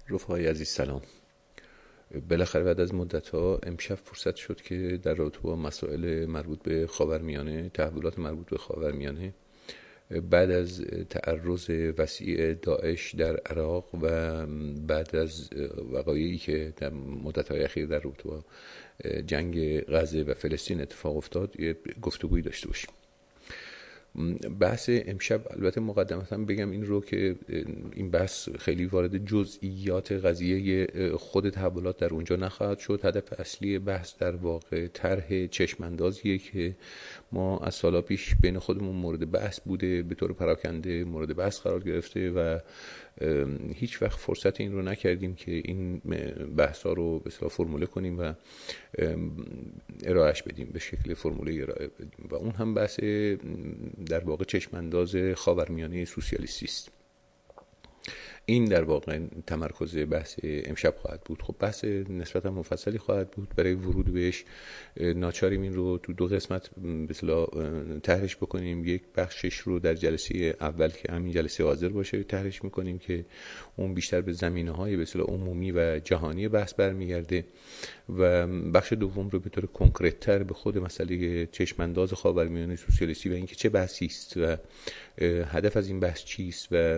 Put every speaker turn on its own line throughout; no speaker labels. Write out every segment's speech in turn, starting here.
رفقای عزیز سلام. بالاخره بعد از مدت‌ها امشب فرصت شد که در رابطه با مسائل مربوط به خاورمیانه، تحولات مربوط به خاورمیانه، بعد از تعرض وسیع داعش در عراق و بعد از وقایعی که در مدت‌های اخیر در رابطه با جنگ غزه و فلسطین اتفاق افتاد یه گفتگویی داشته باشیم. بحث امشب البته مقدمتاً بگم این رو که این بحث خیلی وارد جزئیات قضیه خود تحولات در اونجا نخواهد شد. هدف اصلی بحث در واقع طرح چشم‌اندازیه که ما از سالا پیش بین خودمون مورد بحث بوده، به طور پراکنده مورد بحث قرار گرفته و هیچ وقت فرصت این رو نکردیم که این بحث ها رو به اصطلاح فرموله کنیم و ارائهش بدیم، به شکل فرموله ارائه بدیم و اون هم بحث در واقع چشمانداز خاورمیانه سوسیالیستی است. این در واقع تمرکز بحث امشب خواهد بود. خب بحث نسبتا مفصلی خواهد بود. برای ورود بهش ناچاریم این رو تو دو قسمت به اصطلاح طرحش بکنیم. یک بخشش رو در جلسه اول که همین جلسه حاضر باشه طرحش میکنیم که اون بیشتر به زمینه‌های به اصطلاح عمومی و جهانی بحث برمیگرده و بخش دوم رو به طور کنکرت‌تر به خود مسئله چشمانداز خاورمیانه سوسیالیستی و اینکه چه بحثی است و هدف از این بحث چیست و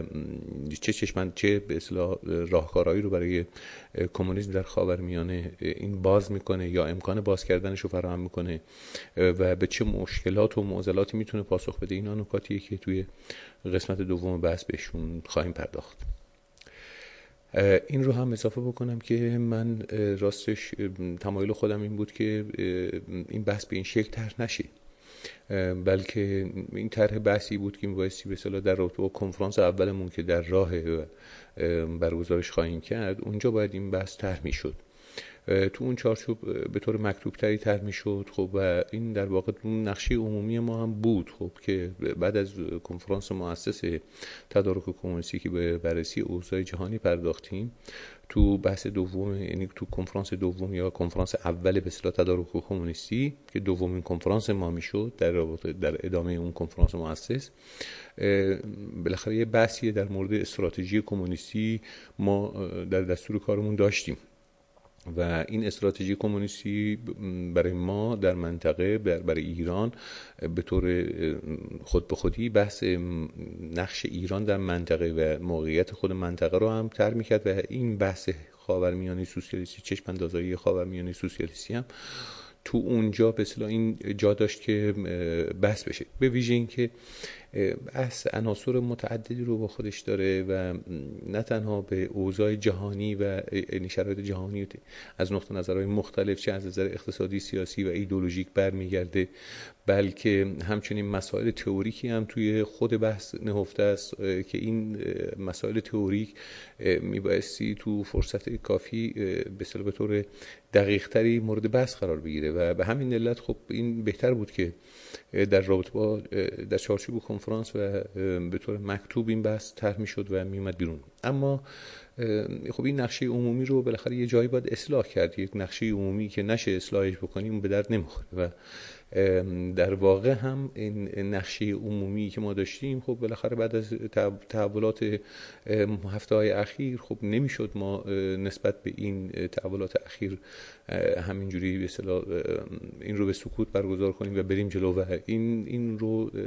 چه به اصطلاح راهکارهایی رو برای کمونیسم در خاورمیانه این باز میکنه یا امکان باز کردنش رو فراهم میکنه و به چه مشکلات و معضلاتی میتونه پاسخ بده. اینا نکاتیه که توی قسمت دوم بحث بهشون خواهیم پرداخت. این رو هم اضافه بکنم که من راستش تمایل خودم این بود که این بحث به این شکل طرح نشه، بلکه این طرح بحثی بود که میبایستی به اصطلاح در رابطه با کنفرانس اولمون که در راه برگزارش خواهیم کرد اونجا باید این بحث طرح میشد، تو اون چارچوب به طور مکتوب تری طرح میشد. خب و این در واقع اون نقشه عمومی ما هم بود. خب که بعد از کنفرانس مؤسس تدارک کمونیستی که به بررسی اوضاع جهانی پرداختیم، تو بحث دوم یعنی تو کنفرانس دوم یا کنفرانس اول به اصطلاح تدارک کمونیستی که دومین کنفرانس ما میشد در ادامه اون کنفرانس مؤسس، بالاخره یه بحثی در مورد استراتژی کمونیستی ما در دستور کارمون داشتیم و این استراتژی کمونیستی برای ما در منطقه برای ایران به طور خود به خودی بحث نقش ایران در منطقه و موقعیت خود منطقه رو هم طرح می‌کرد و این بحث خاورمیانه سوسیالیستی، چشم‌اندازی خاورمیانه سوسیالیستی هم تو اونجا به اصطلاح این جا داشت که بحث بشه، به ویژه این که بحث عناصر متعددی رو با خودش داره و نه تنها به اوضاع جهانی و شرایط جهانی از نقطه نظرهای مختلف چه از نظر اقتصادی، سیاسی و ایدئولوژیک برمیگرده، بلکه همچنین مسائل تئوریکی هم توی خود بحث نهفته است که این مسائل تئوریک میبایستی تو فرصت کافی به طور دقیق تری مورد بحث قرار بگیره و به همین علت خب این بهتر بود که در رابطه با در چارچوب کنفرانس و به طور مکتوب این بحث طرح میشد و میومد بیرون. اما خب این نقشه عمومی رو بالاخره یه جایی باید اصلاح کرد. یک نقشه عمومی که نشه اصلاحش بکنیم به درد نمیخوره و در واقع هم این نقشه عمومی که ما داشتیم خب بالاخره بعد از تحولات هفته‌های اخیر خب نمیشد ما نسبت به این تحولات اخیر همینجوری به اصطلاح این رو به سکوت برگزار کنیم و بریم جلو و این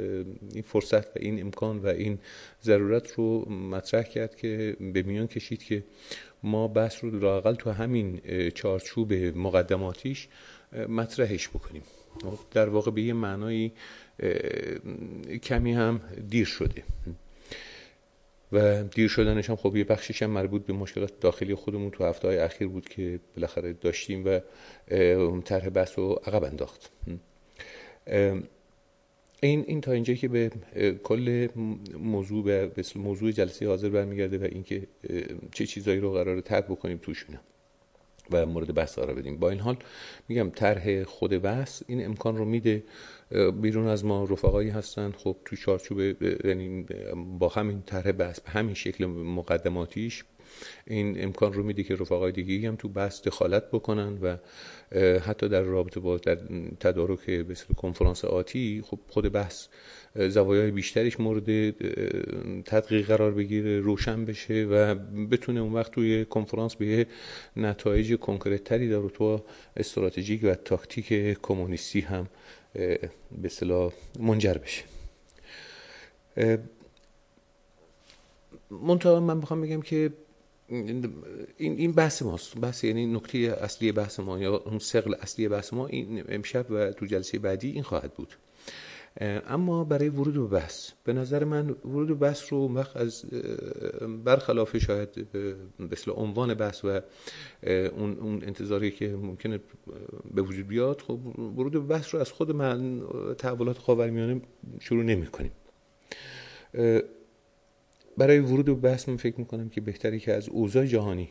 فرصت و این امکان و این ضرورت رو مطرح کرد که به میان کشید که ما بحث رو لااقل تو همین چارچوب مقدماتیش مطرحش بکنیم. در واقع به یه معنایی کمی هم دیر شده و دیر شدنش هم خب یه بخشش هم مربوط به مشکلات داخلی خودمون تو هفته‌های اخیر بود که بالاخره داشتیم و طرح بحث رو عقب انداخت. این تا اینجایی که به کل موضوع جلسه حاضر برمیگرده و اینکه چه چیزایی رو قراره طرح بکنیم توشونه و مورد بحث قرار بدیم. با این حال میگم طرح خود بحث این امکان رو میده. بیرون از ما رفقایی هستن خب تو چارچوب یعنی با همین طرح بحث به همین شکل مقدماتیش این امکان رو میده که رفقای دیگه‌ای هم تو بحث دخالت بکنن و حتی در رابطه با در تدارک به اصطلاح کنفرانس آتی خب خود بحث زوایای بیشتریش مورد تدقیق قرار بگیره، روشن بشه و بتونه اون وقت توی کنفرانس به نتایج کنکرت تری در تو استراتژیک و تاکتیک کمونیستی هم به اصطلاح منجر بشه. منتها من میخوام بگم که این بحث ماست، بحث یعنی نکته اصلی بحث ما یا اون ثقل اصلی بحث ما این امشب و تو جلسه بعدی این خواهد بود. اما برای ورود به بحث، به نظر من ورود به بحث رو وقت از برخلاف شاید به اصطلاح عنوان بحث و اون انتظاری که ممکنه به وجود بیاد، خب ورود به بحث رو از خود من تحولات خاورمیانه شروع نمی‌کنیم. برای ورود به بحث من فکر می‌کنم که بهتره که از اوضاع جهانی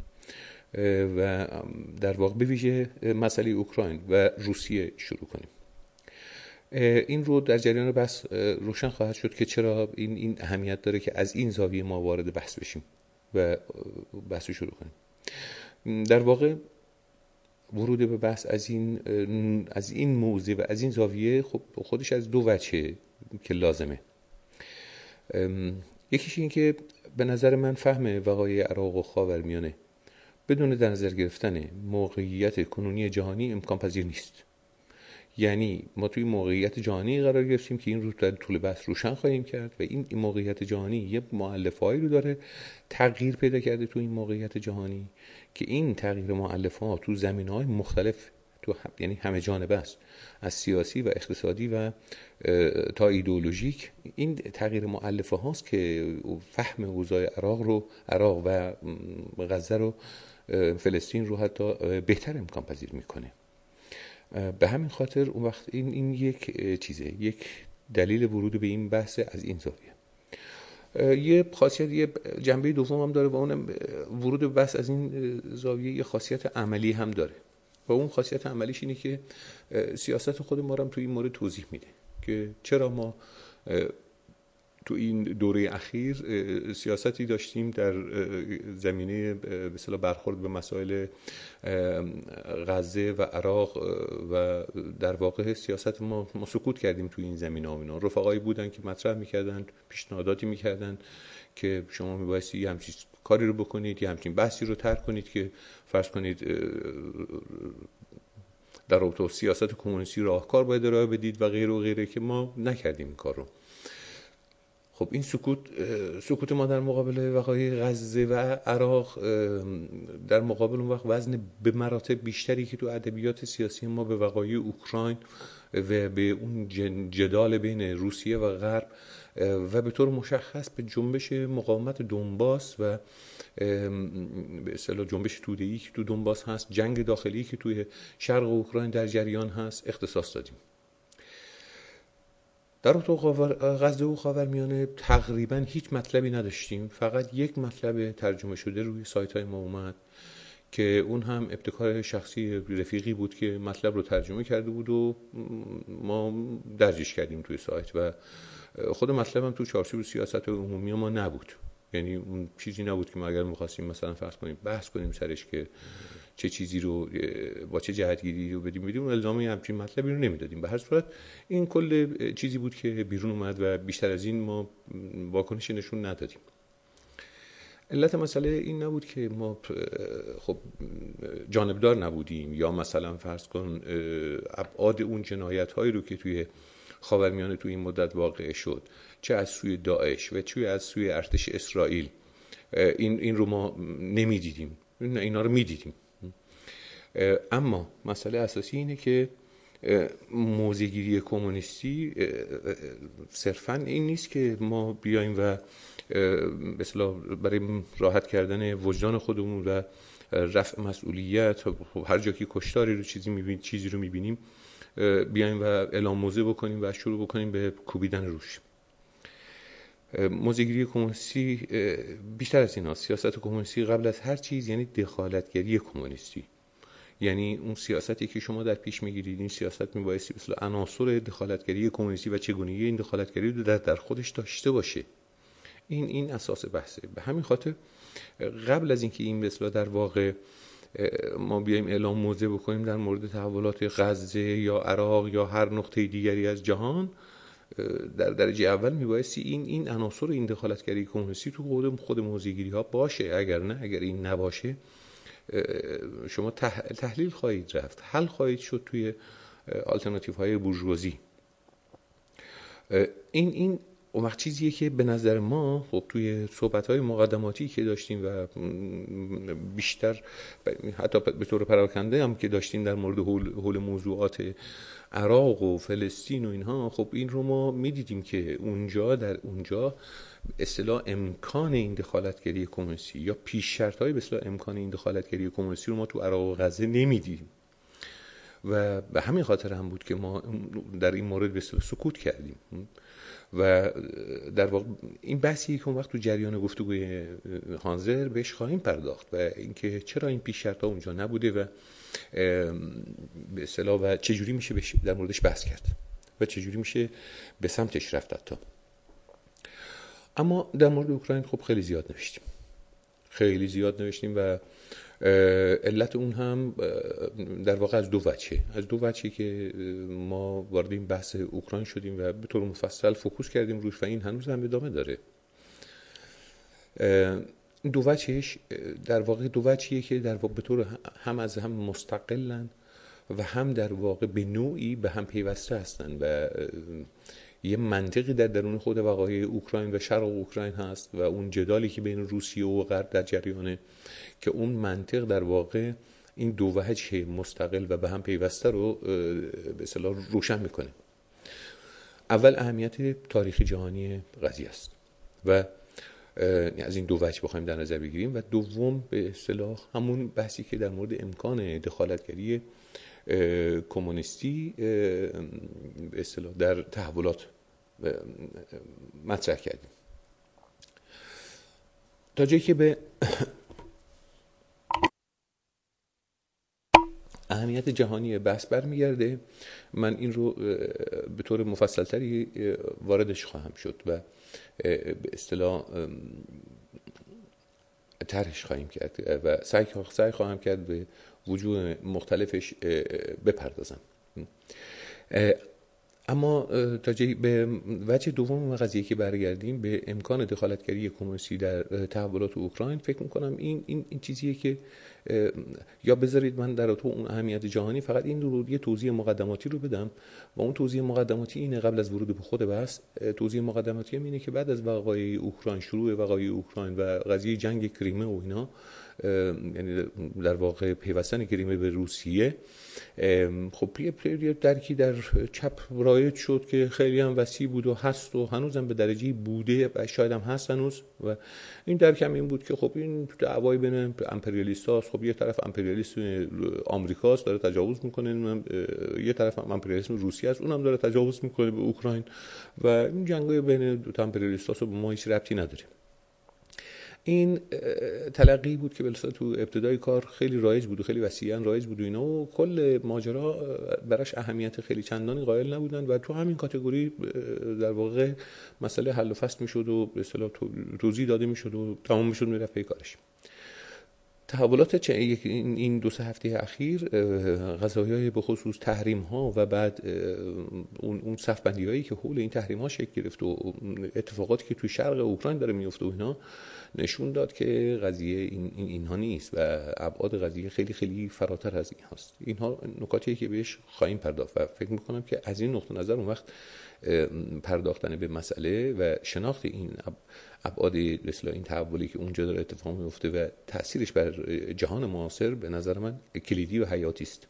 و در واقع به ویژه مسئله اوکراین و روسیه شروع کنیم. این رو در جریان بحث روشن خواهد شد که چرا این اهمیت داره که از این زاویه ما وارد بحث بشیم و بحث رو شروع کنیم. در واقع ورود به بحث از این موضوع و از این زاویه خب خودش از دو وجه که لازمه. یکیش این که به نظر من فهم وقایع عراق و خاورمیانه بدون در نظر گرفتن موقعیت کنونی جهانی امکان پذیر نیست. یعنی ما توی موقعیت جهانی قرار گرفتیم که این رو در طول بحث روشن خواهیم کرد و این موقعیت جهانی یه مؤلفه‌ای رو داره تغییر پیدا کرده تو این موقعیت جهانی که این تغییر مؤلفه‌ها تو زمینه‌های مختلف یعنی همه جانبه است، از سیاسی و اقتصادی و تا ایدئولوژیک. این تغییر مؤلفه هاست که فهم اوضاع عراق و غزه رو، فلسطین رو حتی بهتر امکان پذیر میکنه. به همین خاطر اون وقت این یک چیزه، یک دلیل ورود به این بحث از این زاویه. یه خاصیت، یه جنبه دوم هم داره و اون ورود به بحث از این زاویه یه خاصیت عملی هم داره و اون خاصیت عملیش اینه که سیاست خود ما رو هم توی این مورد توضیح میده که چرا ما تو این دوره اخیر سیاستی داشتیم در زمینه به اصطلاح برخورد به مسائل غزه و عراق و در واقع سیاست ما سکوت کردیم تو این زمینه‌ها. اینا رفقایی بودن که مطرح میکردن، پیشنهاداتی میکردن که شما میبایستی یه همچین کاری رو بکنید، یه همچین بحثی رو طرح کنید که فرض کنید در رابطه سیاست کمونیستی راهکار باید ارائه بدید و غیره و غیره، که ما نکردیم این کار رو. خب این سکوت ما در مقابل وقایع غزه و عراق در مقابل اون وقت وزن به مراتب بیشتری که تو ادبیات سیاسی ما به وقایع اوکراین و به اون جدال بین روسیه و غرب و به طور مشخص به جنبش مقاومت دونباس و به اصطلاح جنبش توده‌ای که تو دونباس هست، جنگ داخلی که توی شرق اوکراین در جریان هست اختصاص دادیم. در تو غزه و خاورمیانه تقریبا هیچ مطلبی نداشتیم، فقط یک مطلب ترجمه شده روی سایت های ما اومد که اون هم ابتکار شخصی رفیقی بود که مطلب رو ترجمه کرده بود و ما درجش کردیم توی سایت و خود مطلب هم تو چارچوب سیاست عمومی ما نبود. یعنی اون چیزی نبود که ما اگر می‌خواستیم مثلا فرض کنیم بحث کنیم سرش که چه چیزی رو با چه جهتگیری رو بدیم الزامی همچین مطلبی رو نمیدادیم. به هر صورت این کل چیزی بود که بیرون اومد و بیشتر از این ما واکنشی نشون ندادیم. علت مسئله این نبود که ما خب جانبدار نبودیم یا مثلا فرض کن ابعاد اون جنایت‌هایی رو که توی خاورمیانه توی این مدت واقع شد، چه از سوی داعش و چه از سوی ارتش اسرائیل، این رو ما نمیدیدیم، اینا رو میدیدیم. اما مسئله اساسی اینه که موضع‌گیری کمونیستی صرفاً این نیست که ما بیایم و به اصطلاح برای راحت کردن وجدان خودمون و رفع مسئولیت هر جا که کشتاری رو چیزی رو می‌بینیم بیایم و اعلام موضع بکنیم و شروع بکنیم به کوبیدن روش. موضع‌گیری کمونیستی بیشتر از این هست. سیاست کمونیستی قبل از هر چیز یعنی دخالتگری کمونیستی، یعنی اون سیاستی که شما در پیش میگیرید، این سیاست میبایستی مثل عناصر دخالتگری کمونیستی و چگونگی این دخالتگری رو در خودش داشته باشه. این اساس بحثه. به همین خاطر قبل از اینکه این مثلا در واقع ما بیایم اعلام موضع بکنیم در مورد تحولات غزه یا عراق یا هر نقطه دیگری از جهان، در درجه اول میبایستی این عناصر این دخالتگری کمونیستی تو خود موضع‌گیری ها باشه. اگر این نباشه شما تحلیل خواهید رفت، حل خواهید شد توی آلترناتیو های بورژوازی. این اون وقت چیزیه که به نظر ما خب توی صحبت‌های مقدماتی که داشتیم و بیشتر حتی به طور پراکنده هم که داشتیم در مورد حول موضوعات عراق و فلسطین و اینها، خب این رو ما می‌دیدیم که در اونجا اصطلاح امکان این دخالتگری کمونیستی یا پیش شرط‌های به اصطلاح امکان این دخالتگری کمونیستی رو ما تو عراق و غزه نمی‌دیدیم و به همین خاطر هم بود که ما در این مورد به اصطلاح سکوت کردیم. و در واقع این بحثی که اون وقت تو جریان گفتگوی هانزر بهش خواهیم پرداخت و اینکه چرا این پیش شرط‌ها اونجا نبوده و به اصطلاح و چجوری میشه در موردش بحث کرد و چجوری میشه به سمتش رفت حتی. اما در مورد اوکراین خب خیلی زیاد نوشتیم و علت اون هم در واقع از دو وجه که ما وارد این بحث اوکراین شدیم و به طور مفصل فوکوس کردیم روش و این هنوز هم ادامه داره. دو وجهش در واقع دو وجهیه که در واقع به طور هم از هم مستقلن و هم در واقع به نوعی به هم پیوسته هستن و یه منطقی در درون خود وقایع اوکراین و شرق اوکراین هست و اون جدالی که بین روسیه و غرب در جریانه که اون منطق در واقع این دو وجه مستقل و به هم پیوسته رو به اصطلاح روشن میکنه. اول اهمیت تاریخی جهانی قضیه است و از این دو وجه بخوایم در نظر بگیریم و دوم به اصطلاح همون بحثی که در مورد امکان دخالتگری کمونیستی به اصطلاح در تحولات مطرح کردیم تا جایی که به اهمیت جهانی بحث برمیگرده. من این رو به طور مفصلتری واردش خواهم شد و به اصطلاح طرحش خواهیم کرد و سعی خواهم کرد به وجوه مختلفش بپردازم. اما تا جایی به وجه دوم قضیه که برگردیم به امکان دخالتگری کمونیستی در تحولات اوکراین، فکر میکنم این چیزیه که یا بذارید من در تو اون اهمیت جهانی فقط این رو یه توضیح مقدماتی رو بدم و اون توضیح مقدماتی اینه قبل از ورود به خود بحث. توضیح مقدماتی اینه که بعد از وقایع اوکراین، شروع وقایع اوکراین و قضیه جنگ کریمه و اینا، یعنی در واقع پیوستن کریمه به روسیه، خب یه درکی در چپ رایج شد که خیلی هم وسیع بود و هست و هنوزم به درجه بوده و شاید هم هست هنوز. و این درک هم این بود که خب این دعوای بین امپریالیست‌هاست. خب یه طرف امپریالیسم آمریکاست داره تجاوز میکنه، یه طرف هم امپریالیسم روسیه است اونم داره تجاوز میکنه به اوکراین و این جنگای بین دو تا امپریالیست‌ها به ما هیچ ربطی نداره. این تلقی بود که بلکه تو ابتدای کار خیلی رایج بود و خیلی وسیعاً رایج بود و اینا و کل ماجرا براش اهمیت خیلی چندانی قائل نبودن و تو همین کاتگوری در واقع مسئله حل و فصل میشد و به اصطلاح توضیح داده میشد و تمام میشد میرفت پی کارش. تحولات این 2-3 هفته اخیر، قضایای به خصوص تحریم ها و بعد اون صف‌بندی هایی که حول این تحریم ها شکل گرفت و اتفاقاتی که توی شرق اوکراین داره میفته و اینا نشون داد که قضیه اینها نیست و ابعاد قضیه خیلی خیلی فراتر از این هست. اینها نکاتیه که بهش خواهیم پرداخت و فکر میکنم که از این نقطه نظر اون وقت پرداختن به مسئله و شناخت این ابعاد اصلاح این تحولی که اونجا داره اتفاق میفته و تأثیرش بر جهان معاصر به نظر من کلیدی و حیاتی است.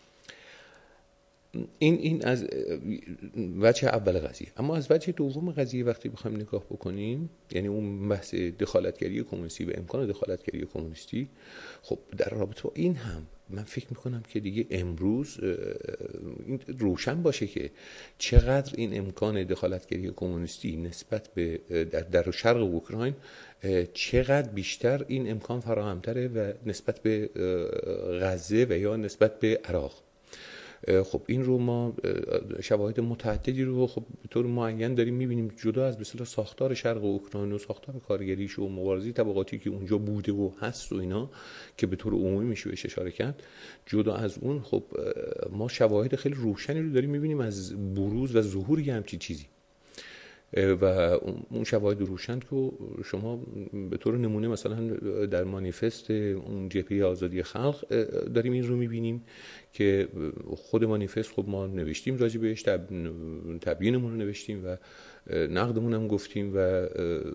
این از وجه اول قضیه. اما از وجه دوم قضیه وقتی بخوایم نگاه بکنیم، یعنی اون بحث دخالتگری کمونیستی و امکان دخالتگری کمونیستی، خب در رابطه با این هم من فکر میکنم که دیگه امروز این روشن باشه که چقدر این امکان دخالتگری کمونیستی نسبت به در شرق اوکراین چقدر بیشتر این امکان فراهمتره و نسبت به غزه و یا نسبت به عراق. خب این رو ما شواهد متعددی رو خب به طور معین داریم میبینیم، جدا از مثلا ساختار شرق اوکراین و ساختار کارگریش و مبارزه طبقاتی که اونجا بوده و هست و اینا که به طور عمومی میشه بهش اشاره کرد، جدا از اون خب ما شواهد خیلی روشنی رو داریم میبینیم از بروز و ظهور یه همچین چیزی و اون شواهد روشن که شما به طور نمونه مثلا در مانیفست اون جبهه آزادی خلق داریم این رو میبینیم که خود مانیفست خب ما نوشتیم راجع بهش، تبیینمون رو نوشتیم و نقدمون هم گفتیم و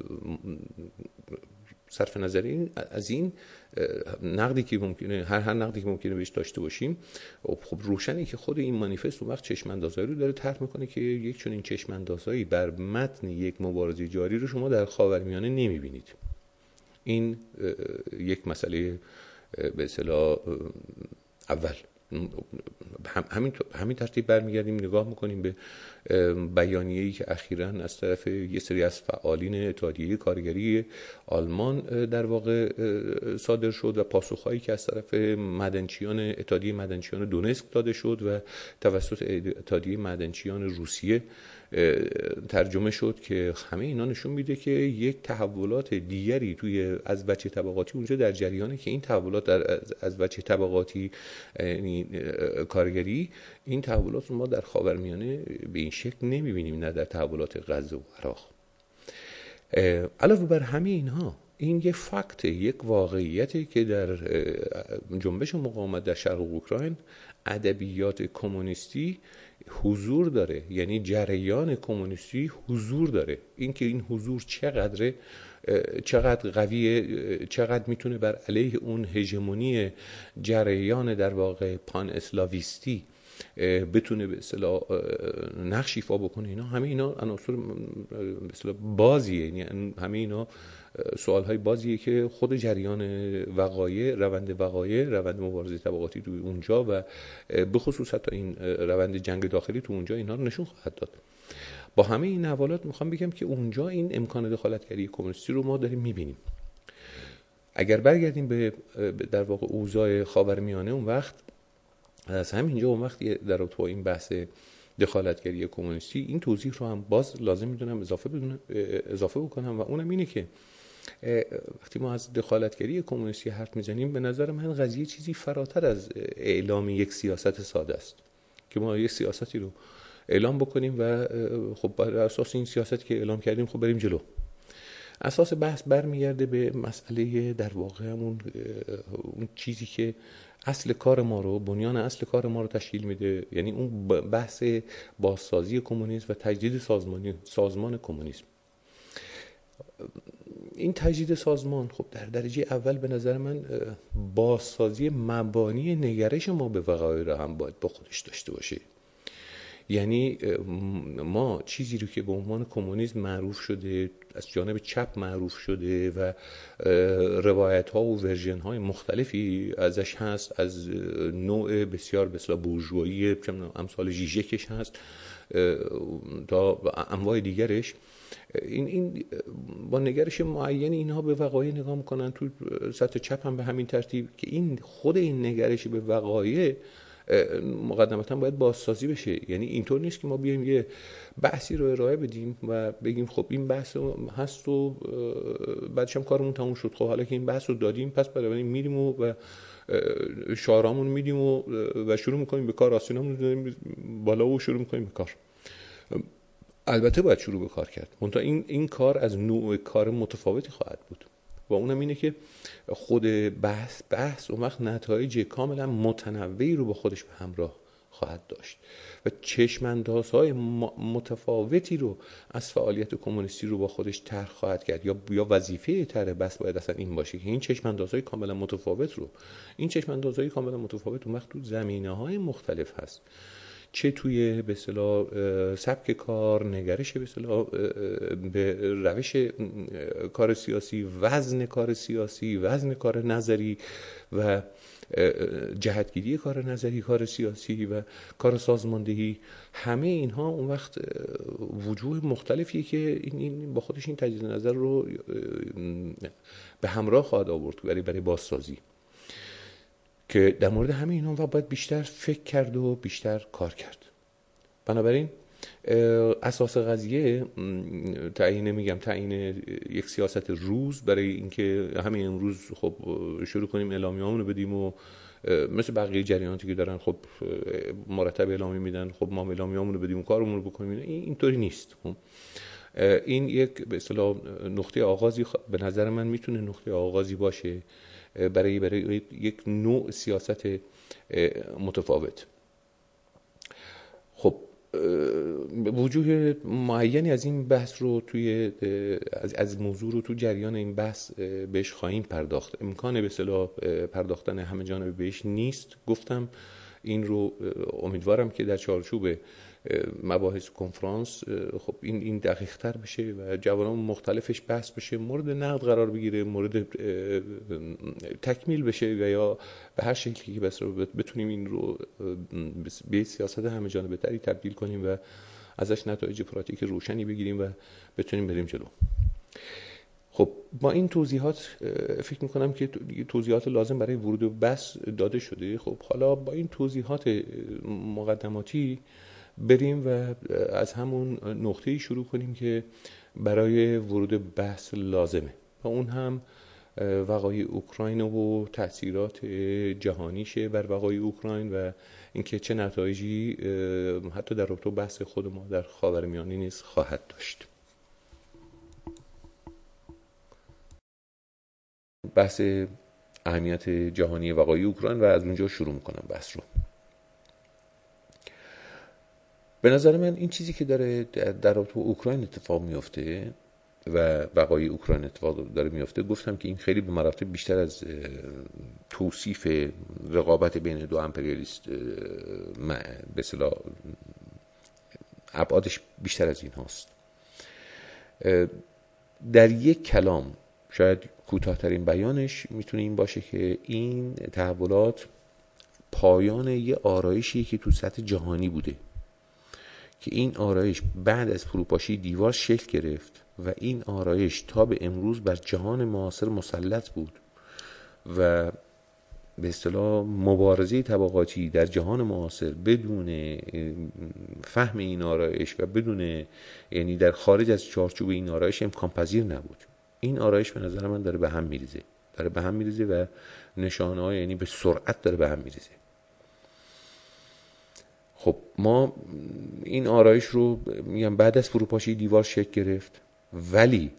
صرف نظر از این نقدی که ممکنه هر نقدی که ممکنه بهش داشته باشیم، خب روشنه که خود این مانیفست اون وقت چشم‌اندازایی رو داره طرح میکنه که یک چنین چشم‌اندازایی بر متن یک مبارزه جاری رو شما در خاورمیانه نمیبینید. این یک مسئله به اصطلاح اول. همین ترتیب برمیگردیم نگاه میکنیم به بیانیه‌ای که اخیراً از طرف یه سری از فعالین اتحادیه کارگری آلمان در واقع صادر شد و پاسخهایی که از طرف اتحادیه مدنچیان دونسک داده شد و توسط اتحادیه مدنچیان روسیه ترجمه شد که همه اینا نشون میده که یک تحولات دیگری از وجه طبقاتی اونجا در جریانه که این تحولات از وجه طبقاتی یعنی کارگری، این تحولات رو ما در خاورمیانه به این شکل نمیبینیم، نه در تحولات غزه و عراق. علاوه بر همه اینها این یک فکت، یک واقعیتی که در جنبش مقاومت در شرق اوکراین ادبیات کمونیستی حضور داره، یعنی جریان کمونیستی حضور داره. اینکه این حضور چقدر قویه، چقدر میتونه بر علیه اون هژمونی جریان در واقع پان اسلاویستی بتونه به اصطلاح نقش ایفا بکنه، اینا همه اینا عناصر به اصطلاح بازیه، یعنی همه اینا سوالهای بازیه که خود جریان روند مبارزه طبقاتی تو اونجا و به خصوص حتی این روند جنگ داخلی تو اونجا اینا رو نشون خواهد داد. با همه این حوالات میخوام بگم که اونجا این امکان دخالتگری کمونیستی رو ما داریم میبینیم. اگر برگردیم به در واقع اوضاع خاورمیانه، اون وقت از همینجا اون وقت در رابطه با این بحث دخالتگری کمونیستی این توضیح رو هم باز لازم میدونم اضافه بکنم و اونم اینه که وقتی ما از دخالتگری کمونیستی حرف میزنیم، به نظر من قضیه چیزی فراتر از اعلام یک سیاست ساده است که ما یک سیاستی رو اعلام بکنیم و خب بر اساس این سیاستی که اعلام کردیم خب بریم جلو. اساس بحث برمیگرده به مسئله در واقع اون چیزی که اصل کار ما رو، بنیان اصل کار ما رو تشکیل میده، یعنی اون بحث بازسازی کمونیسم و تجدید سازمان کمونیسم. این تجدید سازمان خب در درجه اول به نظر من بازسازی مبانی نگرش ما به وقایع رو هم باید با خودش داشته باشه. یعنی ما چیزی رو که به عنوان کمونیسم معروف شده، از جانب چپ معروف شده و روایت ها و ورژن های مختلفی ازش هست، از نوع بسیار بسیار بورژوایی امثال ژیژکش هست تا انواع دیگرش، این با نگرش معین اینها به وقایع نگاه میکنن. تو سطح چپ هم به همین ترتیب که این خود این نگرش به وقایع مقدمتا باید بازسازی بشه. یعنی اینطور نیست که ما بیایم یه بحثی رو ارائه بدیم و بگیم خب این بحث هست و بعدش هم کارمون تموم شد، خب حالا که این بحث رو دادیم پس برای میریم و شعارامون میدیم و شروع میکنیم به کار، آستینامون رو دادیم بالا و شروع میکنیم به کار. البته باید شروع به کار کرد، منتها این کار از نوع کار متفاوتی خواهد بود و اونم اینه که خود بحث اون وقت نتایج کاملا متنوعی رو با خودش به همراه خواهد داشت و چشم‌اندازهای متفاوتی رو از فعالیت کمونیستی رو با خودش طرح خواهد کرد، یا وظیفه طرح بحث باید اصلا این باشه که این چشم‌اندازهای کاملا متفاوت اون وقت تو زمینه‌های مختلف هست، چه توی به اصطلاح سبک کار، نگرش به اصطلاح به روش کار سیاسی، وزن کار سیاسی، وزن کار نظری و جهتگیری کار نظری، کار سیاسی و کار سازماندهی، همه اینها اون وقت وجوه مختلفیه که این با خودش این تجدید نظر رو به همراه خواهد آورد برای بازسازی. که در مورد همه اینا باید بیشتر فکر کرد و بیشتر کار کرد. بنابراین اساس قضیه تعیین یک سیاست روز برای اینکه همین امروز خب شروع کنیم اعلامیه‌مون رو بدیم و مثل بقیه جریاناتی که دارن خب مرتب اعلامیه میدن خب ما اعلامیه‌مون رو بدیم و کارمون رو بکنیم، اینطوری نیست. این یک به اصطلاح نقطه آغازی به نظر من میتونه نقطه آغازی باشه برای یک نوع سیاست متفاوت. خب وجوه معینی از این بحث رو از موضوع رو تو جریان این بحث بهش خواهیم پرداخت. امکان به اصطلاح پرداختن همه جانبه بهش نیست. گفتم این رو امیدوارم که در چارچوب مباحث کنفرانس خب این دقیق تر بشه و جوانب مختلفش بحث بشه، مورد نقد قرار بگیره، مورد تکمیل بشه و یا به هر شکلی که بتونیم این رو به سیاست همه جانبه تری تبدیل کنیم و ازش نتایج پراتیک روشنی بگیریم و بتونیم بریم جلو. خب با این توضیحات فکر میکنم که توضیحات لازم برای ورود به بحث داده شده. خب حالا با این توضیحات مقدماتی بریم و از همون نقطه‌ای شروع کنیم که برای ورود به بحث لازمه و اون هم وقایع اوکراین و تأثیرات جهانیشه بر وقایع اوکراین و اینکه چه نتایجی حتی در رابطه بحث خود ما در خاورمیانه نیز خواهد داشت. بحث اهمیت جهانی وقایع اوکراین و از اونجا شروع میکنم بحث رو. به نظر من این چیزی که در رابطه با اوکراین اتفاق میفته و وقایع اوکراین اتفاق داره میفته، گفتم که این خیلی به مراتب بیشتر از توصیف رقابت بین دو امپریالیست به اصطلاح ابعادش بیشتر از این هاست. در یک کلام شاید کوتاه‌ترین بیانش میتونه این باشه که این تحولات پایان یه آرایشی که تو سطح جهانی بوده که این آرایش بعد از فروپاشی دیوار شکل گرفت و این آرایش تا به امروز بر جهان معاصر مسلط بود و به اصطلاح مبارزه طبقاتی در جهان معاصر بدون فهم این آرایش و بدون یعنی در خارج از چارچوب این آرایش امکان پذیر نبود. این آرایش به نظر من داره به هم میریزه و نشانه‌ها یعنی به سرعت داره به هم میریزه. خب ما این آرایش رو میگم بعد از فروپاشی دیوار شکل گرفت، ولی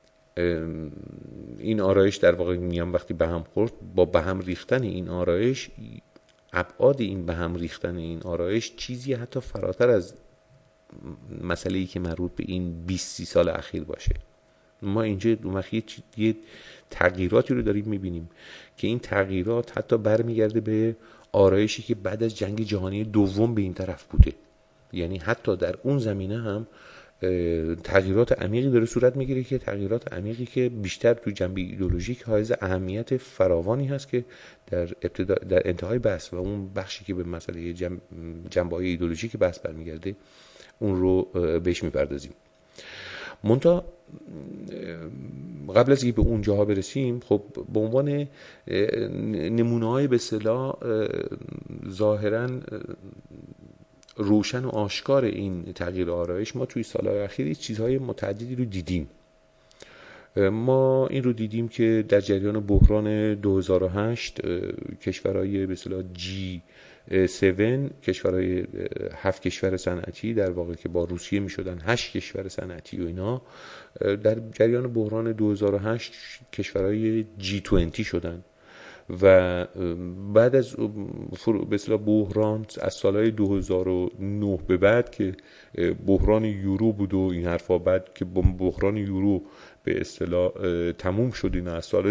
این آرایش در واقع میگم وقتی به هم خورد با به هم ریختن این آرایش، ابعاد این به هم ریختن این آرایش چیزی حتی فراتر از مسئله‌ای که مربوط به این 20-30 سال اخیر باشه. ما اینجا یه تغییراتی رو داریم میبینیم که این تغییرات حتی برمیگرده به آرایشی که بعد از جنگ جهانی دوم به این طرف بوده. یعنی حتی در اون زمینه هم تغییرات عمیقی داره صورت میگیره که تغییرات عمیقی که بیشتر تو جنبه ایدئولوژیک حائز اهمیت فراوانی هست که در انتهای بحث و اون بخشی که به مسئله جنبه‌های ایدئولوژیک بحث برمیگرده اون رو بهش میپردازیم. منتها قبل از اینکه به اونجاها برسیم، خب به عنوان نمونه‌های به اصطلاح ظاهراً روشن و آشکار این تغییر آرایش، ما توی سالهای اخیر چیزهای متعددی رو دیدیم. ما این رو دیدیم که در جریان بحران 2008 کشورهای به اصطلاح G7 کشورهای 7 کشور صنعتی در واقع که با روسیه میشدن 8 کشور صنعتی و اینا، در جریان بحران 2008 کشورهای G20 شدن و بعد از به اصطلاح بحران از سالهای 2009 به بعد که بحران یورو بود و این حرفا، بعد که بحران یورو به اصطلاح تموم شد اینا از سالهای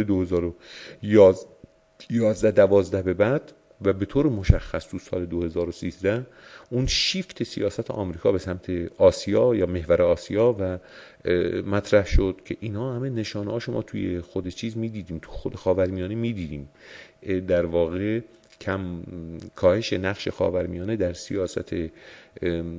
2011-12 به بعد و به طور مشخص تو سال 2013 اون شیفت سیاست آمریکا به سمت آسیا یا محور آسیا و مطرح شد که اینا همه نشانه ها شما توی خود چیز میدیدیم، تو خود خاورمیانه میدیدیم. در واقع کاهش نقش خاورمیانه در سیاست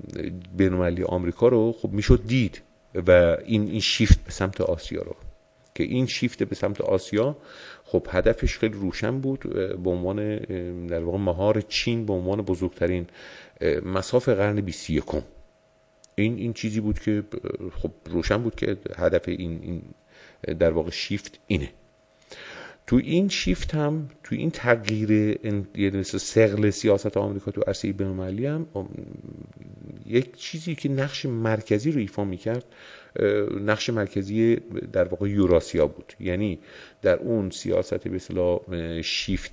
بین‌المللی آمریکا رو خب میشد دید و این شیفت به سمت آسیا رو که این شیفت به سمت آسیا خب هدفش خیلی روشن بود، به عنوان در واقع مهار چین به عنوان بزرگترین مصاف قرن 21. این چیزی بود که خب روشن بود که هدف این در واقع شیفت اینه. تو این شیفت هم، تو این تغییر یعنی ثقل سیاست آمریکا تو عرصه بین‌المللی هم یک چیزی که نقش مرکزی رو ایفا می‌کرد، نقش مرکزی در واقع یوراسیا بود. یعنی در اون سیاست به اصطلاح شیفت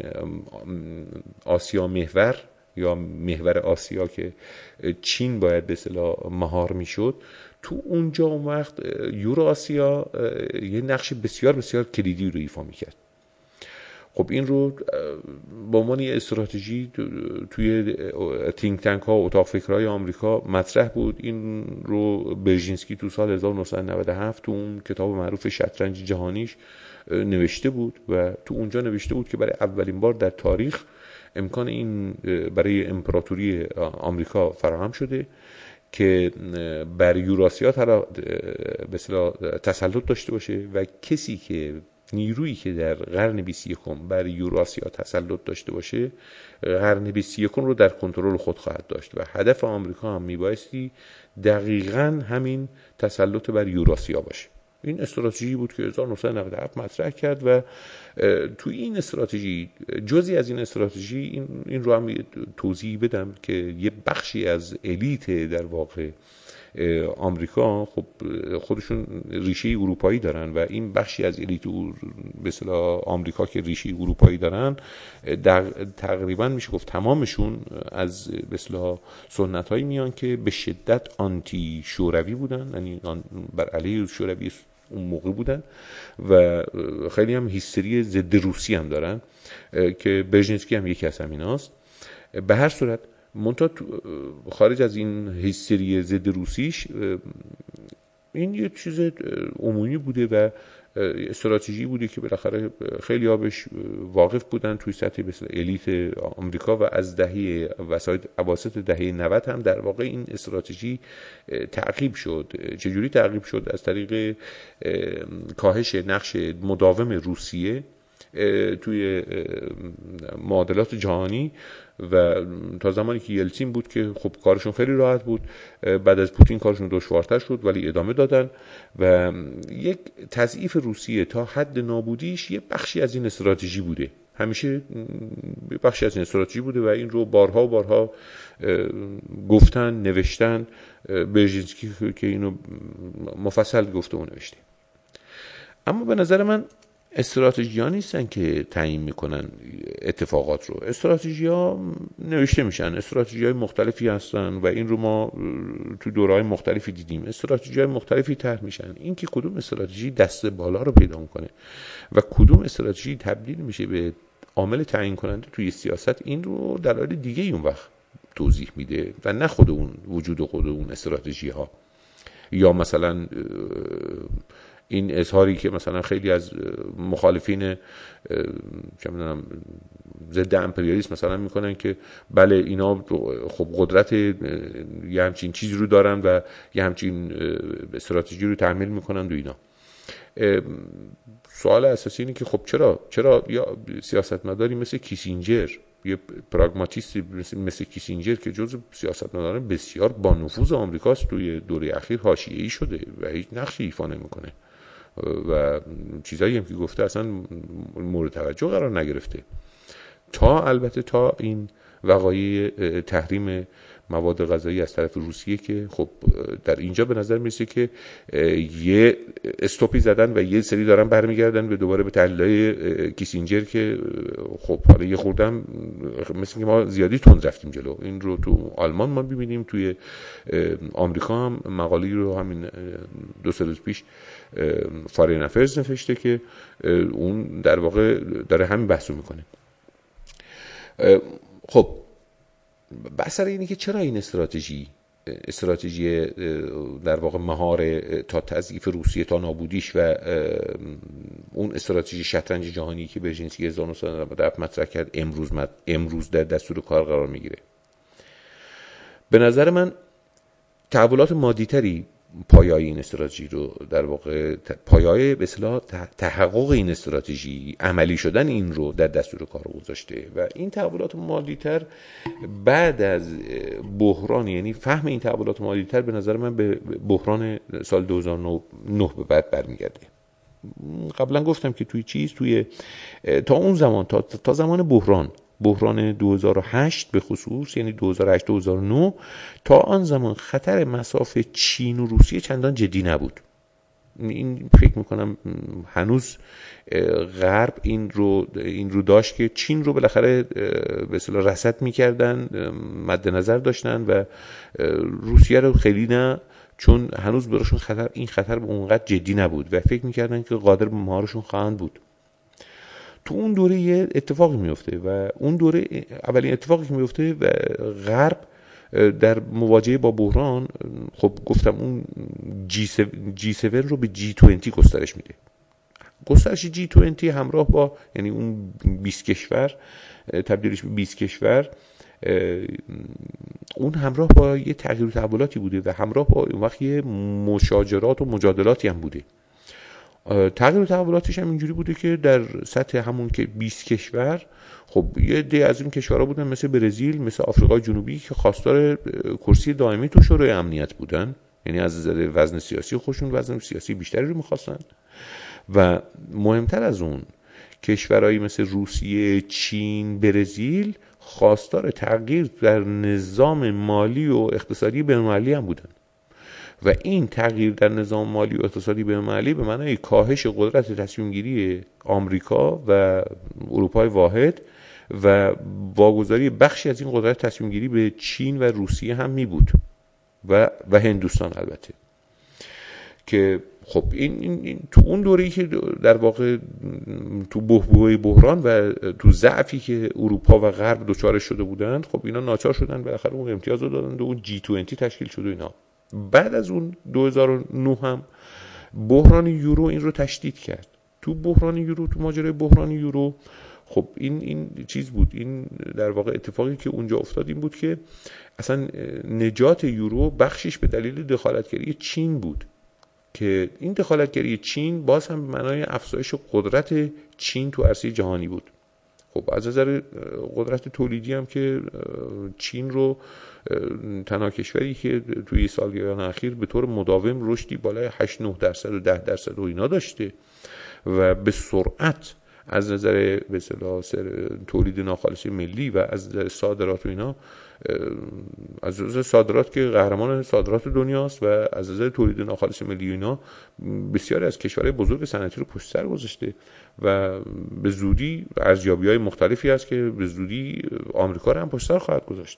آسیا محور یا محور آسیا که چین باید به اصطلاح مهار میشد، تو اونجا اون وقت یوراسیا یه نقش بسیار بسیار کلیدی رو ایفا میکرد. خب این رو به عنوان یه استراتژی توی تینک تانک ها و اتاق فکرهای آمریکا مطرح بود. این رو برژینسکی تو سال 1997 تو اون کتاب معروف شطرنج جهانیش نوشته بود و تو اونجا نوشته بود که برای اولین بار در تاریخ امکان این برای امپراتوری آمریکا فراهم شده که بر یوراسیا به اصطلاح تسلط داشته باشه و کسی که نیرویی که در قرن 21 بر یوراسیا تسلط داشته باشه قرن 21 رو در کنترل خود خواهد داشت و هدف آمریکا هم میبایستی دقیقاً همین تسلط بر یوراسیا باشه. این استراتژی بود که 1997 مطرح کرد و تو این استراتژی، جزئی از این استراتژی، این رو هم توضیح بدم که یه بخشی از الیت در واقع آمریکا خب خودشون ریشه اروپایی دارن و این بخشی از الیت به اصطلاح آمریکا که ریشه اروپایی دارن تقریبا میشه گفت تمامشون از به اصطلاح سنتایی میان که به شدت آنتی شوروی بودن، یعنی بر علیه شوروی اون موقع بودن و خیلی هم هیستری ضد روسی هم دارن که برژینسکی هم یکی از همیناست. به هر صورت منتها خارج از این هیستری ضد روسیش این یه چیز عمومی بوده و استراتژی بوده که بالاخره خیلی ها بهش واقف بودن توی سطح مثل الیت آمریکا و از دهه اواسط دهه 90 هم در واقع این استراتژی تعقیب شد. چجوری تعقیب شد؟ از طریق کاهش نقش مداوم روسیه توی معادلات جهانی و تا زمانی که یلتسین بود که خب کارشون خیلی راحت بود، بعد از پوتین کارشون دشوارتر شد ولی ادامه دادن و یک تضعیف روسیه تا حد نابودیش یه بخشی از این استراتژی بوده، همیشه بخشی از این استراتژی بوده و این رو بارها و بارها گفتن، نوشتن. برژینسکی که اینو مفصل گفته و نوشته. اما به نظر من استراتژی ها نیستن که تعیین میکنن اتفاقات رو، استراتژی ها نوشته میشن، استراتژی های مختلفی هستن و این رو ما تو دوره‌های مختلفی دیدیم. استراتژی های مختلفی طرح میشن، این که کدوم استراتژی دست بالا رو پیدا میکنه و کدوم استراتژی تبدیل میشه به عامل تعیین کننده توی سیاست، این رو دلایل دیگه اون وقت توضیح میده و نه خود اون وجود خود اون استراتژی ها. یا مثلا این اظهاری که مثلا خیلی از مخالفین چه میدونم ضد امپریالیسم مثلا میکنن که بله اینا خب قدرت یه همچین چیزی رو دارن و یه همچین استراتژی رو تعمیل میکنن و اینا. سوال اساسی اینه که خب چرا یا سیاستمداری مثل کیسینجر، یه پراگماتیستی مثل کیسینجر که جزو سیاستمداران بسیار با نفوذ آمریکاست توی دوره اخیر حاشیه‌ای شده و هیچ نقشی ایفا نمیکنه و چیزایی هم که گفته اصلا مورد توجه قرار نگرفته، البته تا این وقایع تحریم مواد غذایی از طرف روسیه که خب در اینجا به نظر میرسه که یه استوپی زدن و یه سری دارن برمیگردن به دوباره به تحلیل‌های کیسینجر که خب حالا یه خوردم مثل که ما زیادی تند رفتیم جلو. این رو تو آلمان ما ببینیم، توی آمریکا هم مقاله رو همین 2-3 روز پیش فارین افیرز نوشته که اون در واقع داره همین بحثو میکنه. خب بحث سر اینه که چرا این استراتژی در واقع مهار تا تضعیف روسیه تا نابودیش و اون استراتژی شطرنج جهانی که برژینسکی 1997 مطرح کرد امروز در دستور کار قرار میگیره. به نظر من تحولات مادی‌تری پایه‌های این استراتژی رو، در واقع پایه‌های به اصطلاح تحقق این استراتژی، عملی شدن این رو در دستور کار گذاشته. و این تحولات مالی‌تر بعد از بحران، یعنی فهم این تحولات مالی‌تر به نظر من به بحران سال 2009 به بعد برمیگرده. قبلا گفتم که توی تا اون زمان، تا زمان بحران 2008 به خصوص، یعنی 2008-2009، تا آن زمان خطر مصاف چین و روسیه چندان جدی نبود. این فکر میکنم هنوز غرب این رو داشت که چین رو بالاخره به اصطلاح رصد میکردن، مد نظر داشتن، و روسیه رو خیلی نه، چون هنوز براشون این خطر به اونقدر جدی نبود و فکر میکردن که قادر به مهارشون خواهند بود. تو اون دوره یه اتفاقی میفته و اون دوره اولین اتفاقی که میفته و غرب در مواجهه با بحران، خب گفتم اون G7 رو به G20 گسترش میده. گسترش G20 همراه با، یعنی اون 20 کشور تبدیلش به 20 کشور، اون همراه با یه تغییر و تحولاتی بوده و همراه با اون وقت یه مشاجرات و مجادلاتی هم بوده. تغییر و تحولاتش هم اینجوری بوده که در سطح همون که 20 کشور، خب یه عده از این کشورها بودن مثل برزیل، مثل آفریقای جنوبی که خواستار کرسی دائمی تو شورای امنیت بودن، یعنی از نظر وزن سیاسی خودشون وزن سیاسی بیشتری رو می‌خواستن. و مهمتر از اون، کشورهایی مثل روسیه، چین، برزیل خواستار تغییر در نظام مالی و اقتصادی بین‌المللی هم بودن. و این تغییر در نظام مالی و اقتصادی بین‌المللی به معنای کاهش قدرت تصمیم گیری آمریکا و اروپای واحد و واگذاری بخشی از این قدرت تصمیم گیری به چین و روسیه هم می بود و هندوستان البته. که خب این تو اون دوره‌ای که در واقع تو بحبوحه بحران و تو ضعفی که اروپا و غرب دچارش شده بودند، خب اینا ناچار شدن بالاخره اون امتیاز رو دادن و اون G20 تشکیل شد و اینا. بعد از اون 2009 هم بحران یورو این رو تشدید کرد. تو ماجرای بحران یورو، خب این چیز بود، این در واقع اتفاقی که اونجا افتاد این بود که اصلا نجات یورو بخشش به دلیل دخالتگری چین بود، که این دخالتگری چین باز هم به معنای افزایش قدرت چین تو عرصه جهانی بود. خب از نظر قدرت تولیدی هم که چین رو تنها کشوری که توی سالگردان اخیر به طور مداوم رشدی بالای 8-9% و 10% و اینا داشته و به سرعت از نظر به اصطلاح تولید ناخالص ملی و از نظر صادرات و اینا، از نظر صادرات که قهرمان صادرات دنیاست و از نظر تولید ناخالص ملی و اینا بسیاری از کشورهای بزرگ صنعتی رو پشت سر گذاشته و به زودی ارزیابی‌های مختلفی هست که به زودی آمریکا رو هم پشت سر خواهد گذاشت.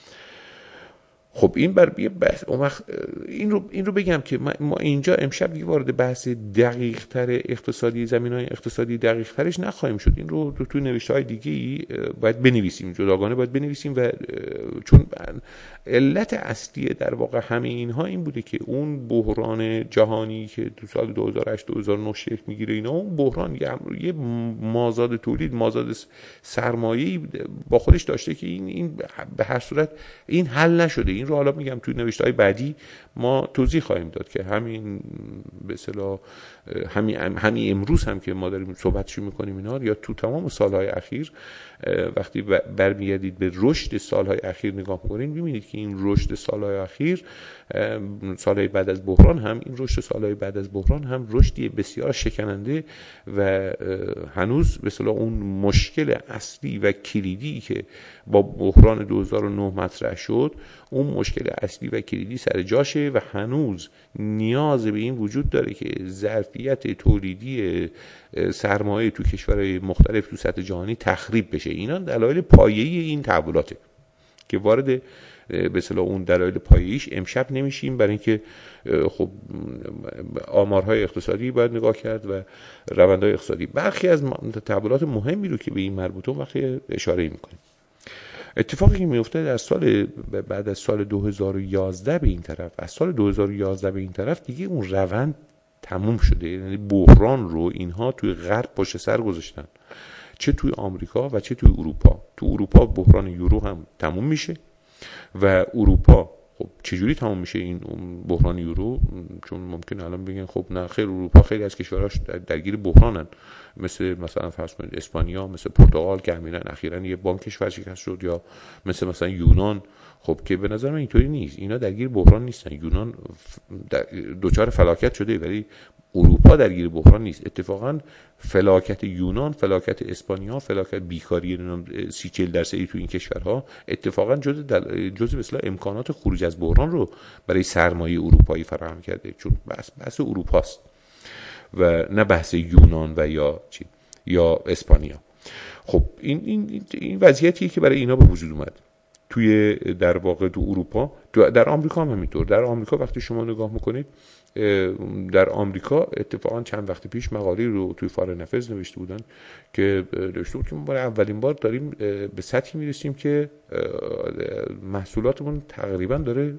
خب این بر بحث این رو بگم که ما اینجا امشب دیگه وارد بحث دقیق تر اقتصادی، زمینهای اقتصادی دقیق ترش نخواهیم شد. این رو تو نوشته‌های دیگه‌ای باید بنویسیم، جداگانه باید بنویسیم، و چون علت اصلی در واقع همه اینها این بوده که اون بحران جهانی که تو سال 2008-2009 شکل میگیره، اینا اون بحران یه مازاد تولید، مازاد سرمایه‌ای با خودش داشته که این به هر صورت این حل نشده. این رو حالا میگم توی نوشته‌های بعدی ما توضیح خواهیم داد که همین به اصطلاح همین امروز هم که ما داریم صحبتشو میکنیم اینا، یا تو تمام سالهای اخیر وقتی برمیگردید به رشد سالهای اخیر نگاه میکنید، میبینید که این رشد سالهای اخیر، سالهای بعد از بحران هم، این رشد سالهای بعد از بحران هم رشدی بسیار شکننده و هنوز به اصطلاح اون مشکل اصلی و کلیدی که با بحران 2009 مطرح شد، اون مشکل اصلی و کلیدی سر جاشه و هنوز نیاز به این وجود داره که ظرفیت تولیدی سرمایه تو کشورهای مختلف تو سطح جهانی تخریب بشه. اینا دلایل پایه‌ای این تحولاته که وارد به اصطلاح اون دلایل پایه‌ایش امشب نمیشیم، برای اینکه خب آمارهای اقتصادی باید نگاه کرد و روندهای اقتصادی. برخی از تحولات مهمی رو که به این مربوطه وقتی اشاره می‌کنیم. اتفاقی که میفته در بعد از سال 2011 به این طرف، از سال 2011 به این طرف دیگه اون روند تموم شده. یعنی بحران رو اینها توی غرب پشت سر گذاشتن، چه توی آمریکا و چه توی اروپا. تو اروپا بحران یورو هم تموم میشه و اروپا
خب چجوری تمام میشه این بحران یورو؟ چون ممکن الان بگن خب نه خیر، اروپا خیلی از کشورهاش درگیر بحرانن، مثلا فرض کنید اسپانیا، مثل پرتغال که همین اخیراً یه بانکش ورشکست شد، یا مثلا یونان. خب که به نظر من اینطوری نیست، اینا درگیر بحران نیستن. یونان دوچار فلاکت شده ولی اروپا درگیر بحران نیست. اتفاقا فلاکت یونان، فلاکت اسپانیا، فلاکت بیکاری 30-40% تو این کشورها اتفاقا جزء مثلا امکانات خروج از بحران رو برای سرمایه اروپایی فراهم کرده، چون بحث اروپاست و نه بحث یونان و یا اسپانیا. خب این وضعیتیه که برای اینا به وجود اومد توی در واقع تو اروپا. در آمریکا هم همینطور. در آمریکا وقتی شما نگاه میکنید، در آمریکا اتفاقا چند وقت پیش مقاله رو توی فارن افیرز نوشته بودن که نوشته بود که ما برای اولین بار داریم به سطحی میرسیم که محصولاتمون تقریبا داره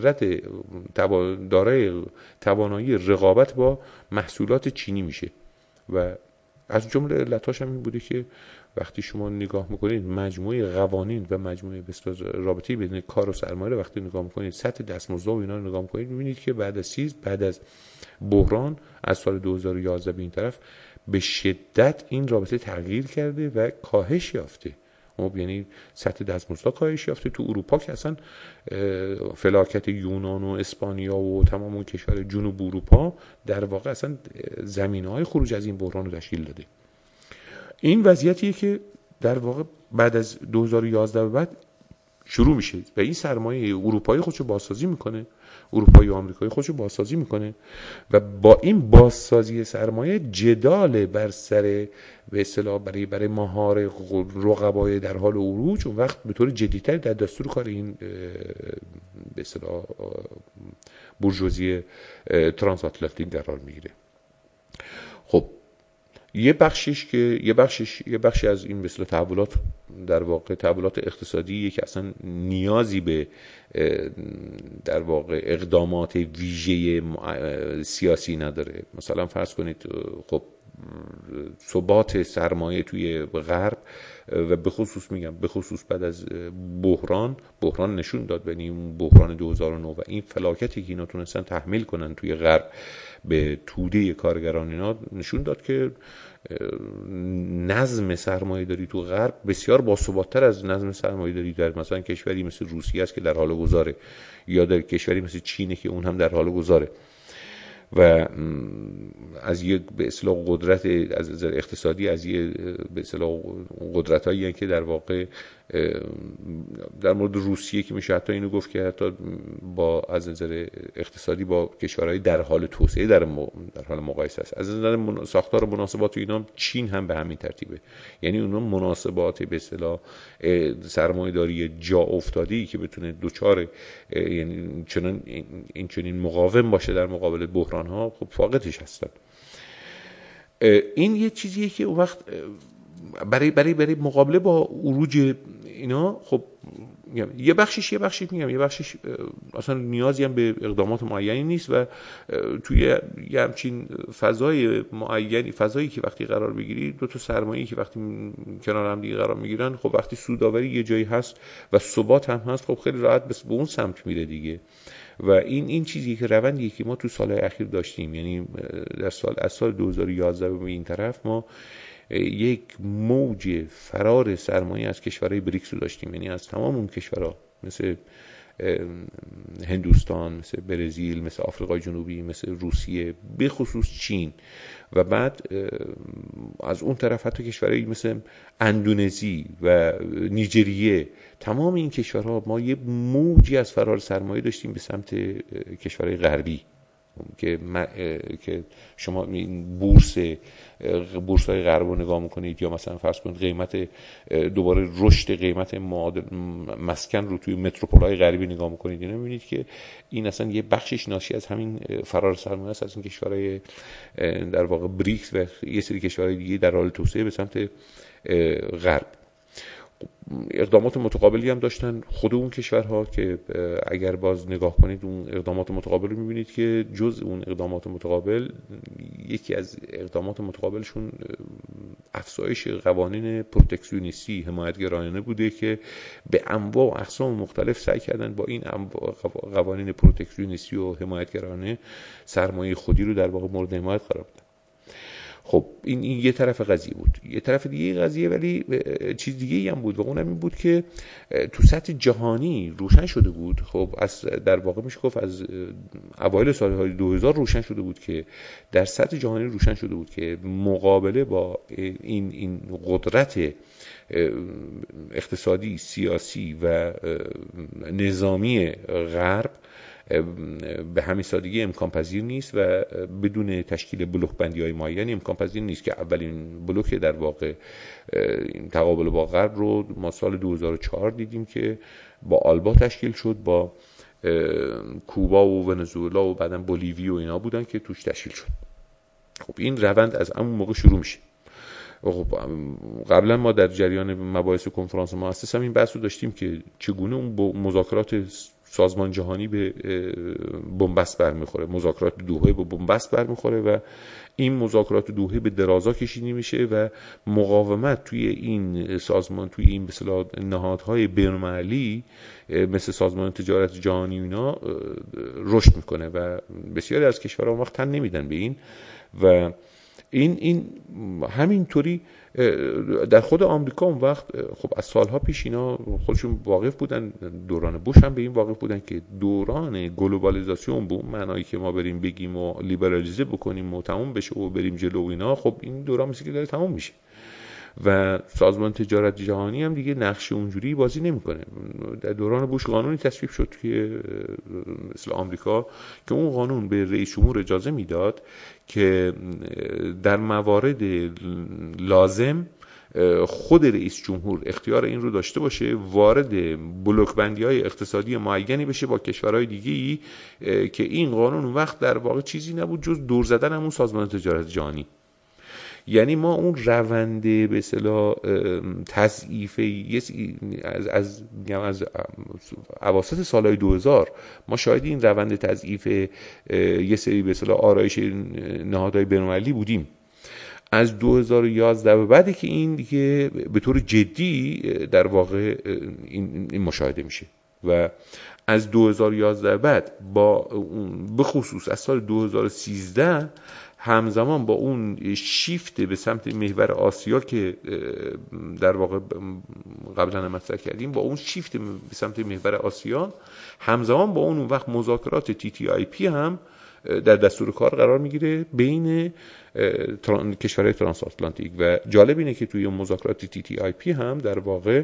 دارای توانایی رقابت با محصولات چینی میشه. و از جمله علتاش هم این بوده که وقتی شما نگاه میکنید مجموعه قوانین و مجموعه رابطه بین کار و سرمایه رو وقتی نگاه میکنید، سطح دستمزد و اینا رو نگاه میکنید، میبینید که بعد از بحران از سال 2011 به این طرف به شدت این رابطه تغییر کرده و کاهش یافته. یعنی سطح دستمزد کاهش یافته. تو اروپا که اصلا فلاکت یونان و اسپانیا و تمام اون کشور جنوب اروپا در واقع اصلا زمینه‌های خروج از این بحران رو تشکیل داده. این وضعیتیه که در واقع بعد از 2011 به بعد شروع میشه و این سرمایه اروپایی خودشو بازسازی میکنه، اروپایی و آمریکایی خودشو بازسازی میکنه و با این بازسازی سرمایه جدال بر سر به اصطلاح برای مهار رقبای در حال عروج اون وقت به طور جدی‌تر در دستور کار این به اصطلاح بورژوازی ترانس آتلانتیک قرار میگیره. خب یه بخشی از این مثل تحولات در واقع تحولات اقتصادیه که اصلا نیازی به در واقع اقدامات ویژه سیاسی نداره. مثلا فرض کنید خب ثبات سرمایه توی غرب و به خصوص بعد از بحران نشون داد، یعنی اون بحران 2009 و این فلاکتی که اینا تونستن تحمیل کنن توی غرب به توده کارگران، اینا نشون داد که نظم سرمایه‌داری تو غرب بسیار باثبات‌تر از نظم سرمایه‌داری در مثلا کشوری مثل روسیه است که در حال گذاره، یا در کشوری مثل چینه که اون هم در حال گذاره. و از یک به اصطلاح قدرت از نظر اقتصادی، از یک به اصطلاح قدرتایی که در واقع در مورد روسیه که میشه حتی اینو گفت که حتی با از نظر اقتصادی با کشورهای در حال توسعه در حال مقایسه است. از نظر ساختار مناسبات و اینا چین هم به همین ترتیبه. یعنی اونها مناسبات به اصطلاح سرمایه‌داری جا افتاده‌ای که بتونه دوچار یعنی چنین مقاوم باشه در مقابل بحران‌ها، خب فاقدش هستن. این یه چیزیه که اون وقت برای مقابله با عروج اینا، خب یه بخشش اصلا نیازی هم به اقدامات معینی نیست و توی یه همچین فضایی که وقتی قرار بگیری، دو تا سرمایه‌ای که وقتی کنار هم دیگه قرار میگیرن، خب وقتی سودآوری یه جایی هست و ثبات هم هست، خب خیلی راحت به اون سمت میره دیگه. و این چیزی که روندی که ما تو سالهای اخیر داشتیم، یعنی از سال 2011 به این طرف ما یک موج فرار سرمایه از کشورهای بریکس رو داشتیم، یعنی از تمام اون کشورها مثل هندوستان، مثل برزیل، مثل آفریقای جنوبی، مثل روسیه، به خصوص چین، و بعد از اون طرف حتی کشورهایی مثل اندونزی و نیجریه. تمام این کشورها ما یه موجی از فرار سرمایه داشتیم به سمت کشورهای غربی که شما این بورس‌های غرب رو نگاه میکنید، یا مثلا فرض کنید قیمت دوباره رشد قیمت مسکن رو توی متروپول‌های غربی نگاه میکنید، اینا میبینید که این اصلا یه بخشش ناشی از همین فرار سرمایه است از این کشورهای در واقع بریکس و یه سری کشورهای دیگه در حال توسعه به سمت غرب. اقدامات متقابلی هم داشتن خود اون کشورها که اگر باز نگاه کنید اون اقدامات متقابل رو میبینید که جز اون اقدامات متقابل، یکی از اقدامات متقابلشون افزایش قوانین پروتکسیونیستی حمایتگرایانه بوده که به انواع و اقسام مختلف سعی کردن با این قوانین پروتکسیونیستی و حمایتگرایانه سرمایه خودی رو در واقع مورد حمایت قرار بدن. خب این یه طرف قضیه بود. یه طرف دیگه قضیه ولی چیز دیگه هم بود و اونم این بود که تو سطح جهانی روشن شده بود. خب از در واقع میشه گفت از اوایل سالهای 2000 روشن شده بود که در سطح جهانی روشن شده بود که مقابله با این قدرت اقتصادی، سیاسی و نظامی غرب به همین سادگی امکان پذیر نیست و بدون تشکیل بلوک بندی های معینی امکان پذیر نیست که اولین بلوک در واقع تقابل با غرب رو ما سال 2004 دیدیم که با آلبا تشکیل شد، با کوبا و ونزوئلا و بعدن بولیوی و اینا بودن که توش تشکیل شد. خب این روند از همون موقع شروع میشه. خب قبلا ما در جریان مباحث کنفرانس مؤسس هم این بحث رو داشتیم که چگونه اون مذاکرات سازمان جهانی به بنبست برمیخوره، مذاکرات دوحه به بنبست برمیخوره و این مذاکرات دوحه به درازا کشیده میشه و مقاومت توی این سازمان، توی این به اصطلاح نهادهای بین‌المللی مثل سازمان تجارت جهانی اینا رشد میکنه و بسیاری از کشورها وقت تن نمیدن به این و این همینطوری در خود آمریکا اون وقت خب از سالها پیش اینا خودشون واقف بودن، دوران بوش هم به این واقف بودن که دوران گلوبالیزاسیون به اون معنایی که ما بریم بگیم و لیبرالیزه بکنیم و تموم بشه و بریم جلو اینا، خب این دوران مثل که داره تموم میشه و سازمان تجارت جهانی هم دیگه نقش اونجوری بازی نمیکنه. در دوران بوش قانونی تصویب شد که مثل آمریکا که اون قانون به رئیس جمهور اجازه میداد که در موارد لازم خود رئیس جمهور اختیار این رو داشته باشه وارد بلوک بندی های اقتصادی معینی بشه با کشورهای دیگه‌ای که این قانون اون وقت در واقع چیزی نبود جز دور زدن همون سازمان تجارت جهانی. یعنی ما اون روند به اصطلاح تضعیف از اواسط سالهای 2000 ما شاهد این روند تضعیف یه سری به اصطلاح آرایش نهادهای بین‌المللی بودیم. از 2011 به بعدی که این دیگه به طور جدی در واقع این مشاهده میشه و از 2011 بعد با به خصوص از سال 2013 همزمان با اون شیفت به سمت محور آسیا که در واقع قبلا هم مطرح کردیم، با اون شیفت به سمت محور آسیا همزمان با اون وقت مذاکرات TTIP هم در دستور کار قرار میگیره بین کشورهای ترانس آتلانتیک و جالب اینه که توی مذاکرات TTIP هم در واقع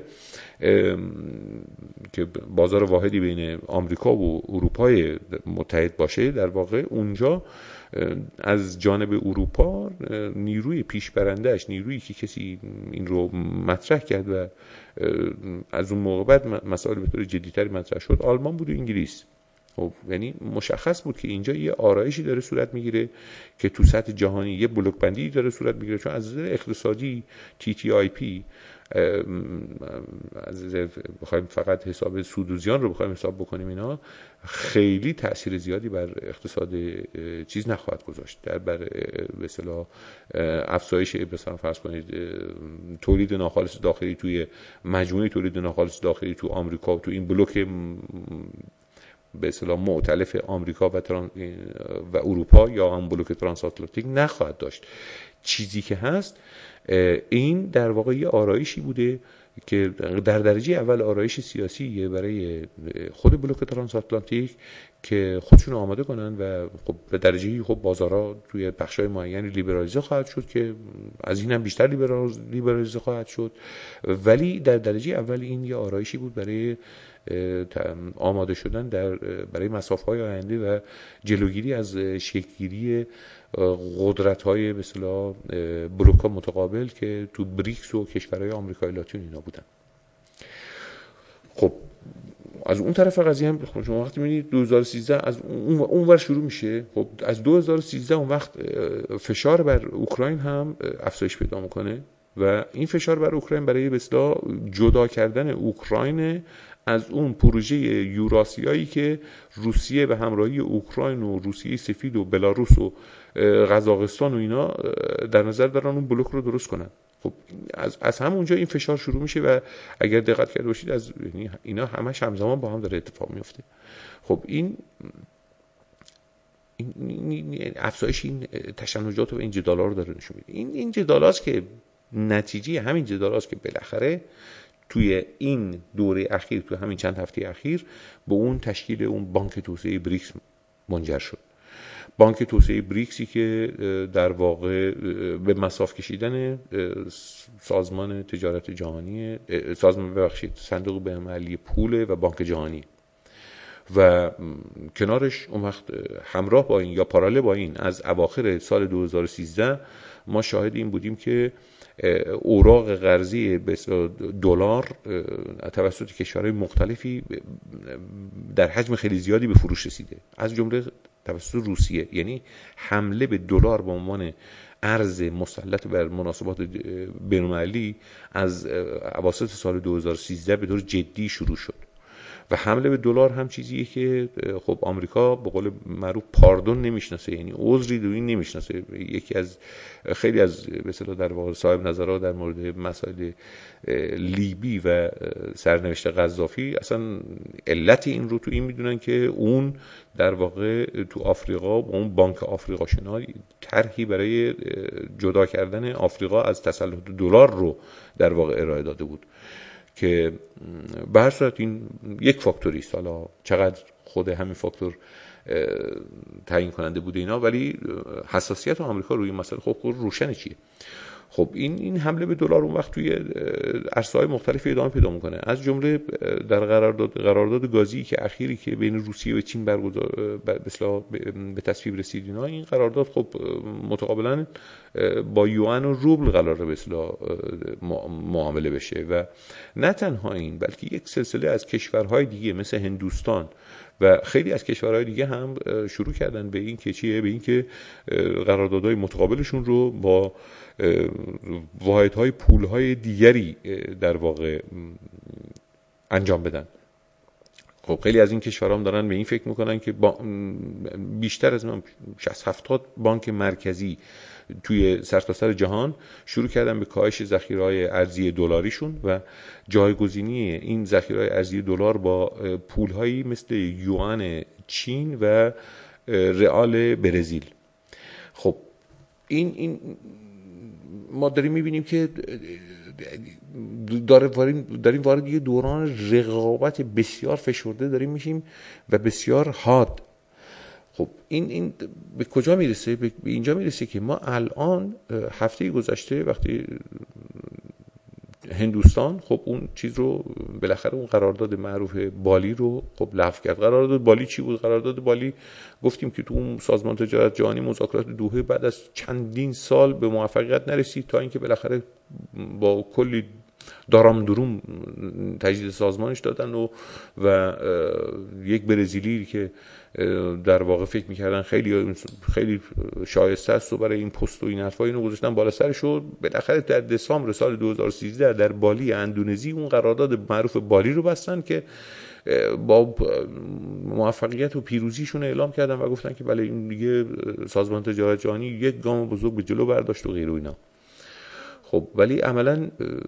که بازار واحدی بین آمریکا و اروپای متحد باشه، در واقع اونجا از جانب اروپا نیروی پیشبرندهش، نیرویی که کسی این رو مطرح کرد و از اون موقع بعد مسائل به طور جدی‌تری مطرح شد، آلمان بود و انگلیس. خب یعنی مشخص بود که اینجا یه آرایشی داره صورت میگیره که تو سطح جهانی یه بلوک بندی داره صورت میگیره، چون از نظر اقتصادی TTIP از بخوایم فقط حساب سود و زیان رو بخوایم حساب بکنیم اینا خیلی تأثیر زیادی بر اقتصاد چیز نخواهد گذاشت، در بر به اصطلاح افزایش مثلا فرض کنید تولید ناخالص داخلی توی مجموعه تولید ناخالص داخلی تو آمریکا و تو این بلوک به اصطلاح مؤتلف آمریکا و اروپا یا هم بلوک ترانس آتلانتیک نخواهد داشت. چیزی که هست این در واقع یه آرایشی بوده که در درجه اول آرایش سیاسیه برای خود بلوک ترانس آتلانتیک که خودشون آماده کنن و خب به درجه خب بازارها توی بخشای معینی لیبرالیزه خواهد شد که از این هم بیشتر لیبرالیزه خواهد شد، ولی در درجه اول این یه آرایشی بود برای آماده شدن برای مسافه‌های آینده و جلوگیری از شکل‌گیری قدرت‌های به اصطلاح بلوک‌ها متقابل که تو بریکس و کشورهای آمریکای لاتین اینا بودن. خب از اون طرف قضیه هم شما وقتی می‌بینید 2013 از اون ور شروع میشه. خب از 2013 اون وقت فشار بر اوکراین هم افزایش پیدا میکنه و این فشار بر اوکراین برای به اصطلاح جدا کردن اوکراین از اون پروژه یوراسیایی که روسیه به همراهی اوکراین و روسیه سفید و بلاروس و قزاقستان و اینا در نظر دارن اون بلوک رو درست کنن. خب از همونجا این فشار شروع میشه و اگر دقت کرده باشید یعنی اینا همش همزمان با هم داره اتفاق میفته. خب این افزایش این تشنجات و این جدال‌ها رو داره نشون میده. این جدالاست که نتیجه همین جدالاست که بالاخره توی این دوره اخیر، توی همین چند هفته اخیر، به اون تشکیل اون بانک توسعه بریکس منجر شد. بانک توسعه بریکسی که در واقع به مصاف کشیدن سازمان تجارت جهانی، صندوق بین‌المللی پول و بانک جهانی و کنارش اون وقت همراه با این یا پارالل با این از اواخر سال 2013 ما شاهد این بودیم که اوراق قرضی به دلار توسط کشورهای مختلفی در حجم خیلی زیادی به فروش رسیده، از جمله توسط روسیه. یعنی حمله به دلار به عنوان ارز مسلط بر مناسبات بین‌المللی از اواسط سال 2013 به طور جدی شروع شد و حمله به دلار هم چیزیه که خب آمریکا به قول معروف پاردون نمیشناسه، یعنی عذری دوی نمیشناسه. یکی از خیلی از به اصطلاح در واقع صاحب نظرها در مورد مسائل لیبی و سرنوشت قذافی اصلا علت این رو تو این میدونن که اون در واقع تو آفریقا با اون بانک آفریقا شناس طرحی برای جدا کردن آفریقا از تسلط دلار رو در واقع ارائه داده بود که به هر صورت این یک فاکتوری است. حالا چقدر خود همین فاکتور تعیین کننده بوده اینا، ولی حساسیت آمریکا روی مسئله خب روشنه چیه. خب این حمله به دلار اون وقت توی عرصه‌های مختلفی ادامه پیدا می‌کنه، از جمله در قرارداد گازی که اخیری که بین روسیه و چین به تصویب رسید اینا، این قرارداد خب متقابلا با یوان و روبل قراره به اصطلاح معامله بشه و نه تنها این بلکه یک سلسله از کشورهای دیگه مثل هندوستان و خیلی از کشورهای دیگه هم شروع کردن به این که چیه، به این که قراردادهای متقابلشون رو با واحدهای پولهای دیگری در واقع انجام بدن. خب خیلی از این کشورها هم دارن به این فکر میکنن که بیشتر از 60-70 بانک مرکزی توی سرتاسر جهان شروع کردن به کاهش ذخیره‌های ارزی دلاریشون و جایگزینی این ذخیره‌های ارزی دلار با پولهایی مثل یوان چین و رئال برزیل. خب این ما داریم میبینیم که داریم وارد یه دوران رقابت بسیار فشرده داریم میشیم و بسیار حاد. خب این به کجا میرسه؟ به اینجا میرسه که ما الان هفته گذشته وقتی هندوستان خب اون چیز رو بالاخره اون قرارداد معروف بالی رو خب لغو کرد. قرارداد بالی چی بود؟ قرارداد بالی گفتیم که تو اون سازمان تجارت جهانی مذاکرات دوحه بعد از چندین سال به موفقیت نرسید تا اینکه بالاخره با کلی دارام دروم تجدید سازمانش دادن و یک برزیلی که در واقع فکر می‌کردن خیلی شایسته است و برای این پست و این حرفا اینو گذاشتن بالا سرش و بالاخره در دسامبر سال 2013 در بالی اندونزی اون قرارداد معروف بالی رو بستن که با موفقیت و پیروزیشون اعلام کردن و گفتن که بله این دیگه سازمان تجارت جهانی یک گام بزرگ به جلو برداشت و غیره و اینا. خب ولی عملاً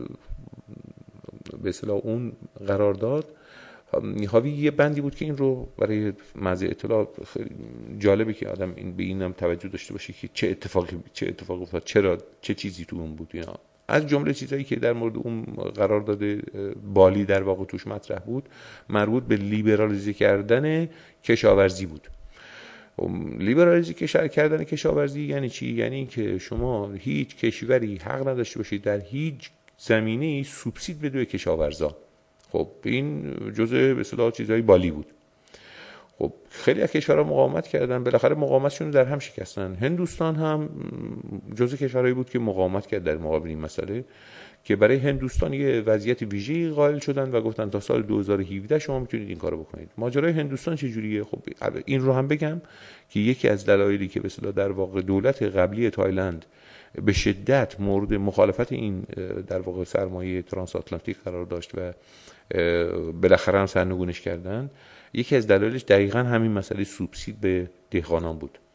به اصطلاح اون قرارداد حاوی یه بندی بود که این رو برای مزه اطلاع جالبه که آدم به اینم توجه داشته باشه که چه اتفاقی افتاد، چرا چه چیزی تو اون بود اینا. از جمله چیزایی که در مورد اون قرارداد بالی در واقع توش مطرح بود مربوط به لیبرالیزه کردن کشاورزی بود. لیبرالیزه کردن کشاورزی یعنی چی؟ یعنی اینکه شما هیچ کشوری حق نداشته باشید در هیچ زمینه‌ای سوبسید بده به کشاورزا. خب این جزء به اصطلاح چیزای بالی بود. خب خیلی از کشورها مقاومت کردن، بالاخره مقاومتشون رو در هم شکستن. هندوستان هم جزء کشورهایی بود که مقاومت کرد در مقابل این مسئله، که برای هندوستان یه وضعیت ویژه‌ای قائل شدن و گفتن تا سال 2017 شما میتونید این کارو بکنید. ماجرای هندوستان چه جوریه؟ خب این رو هم بگم که یکی از دلایلی که به اصطلاح در واقع دولت قبلی تایلند به شدت مورد مخالفت این در واقع سرمایه ترانس آتلانتیک قرار داشت و بالاخره هم سرنگونش کردن، یکی از دلایلش دقیقاً همین مسئله سوبسید به دهقانان بود.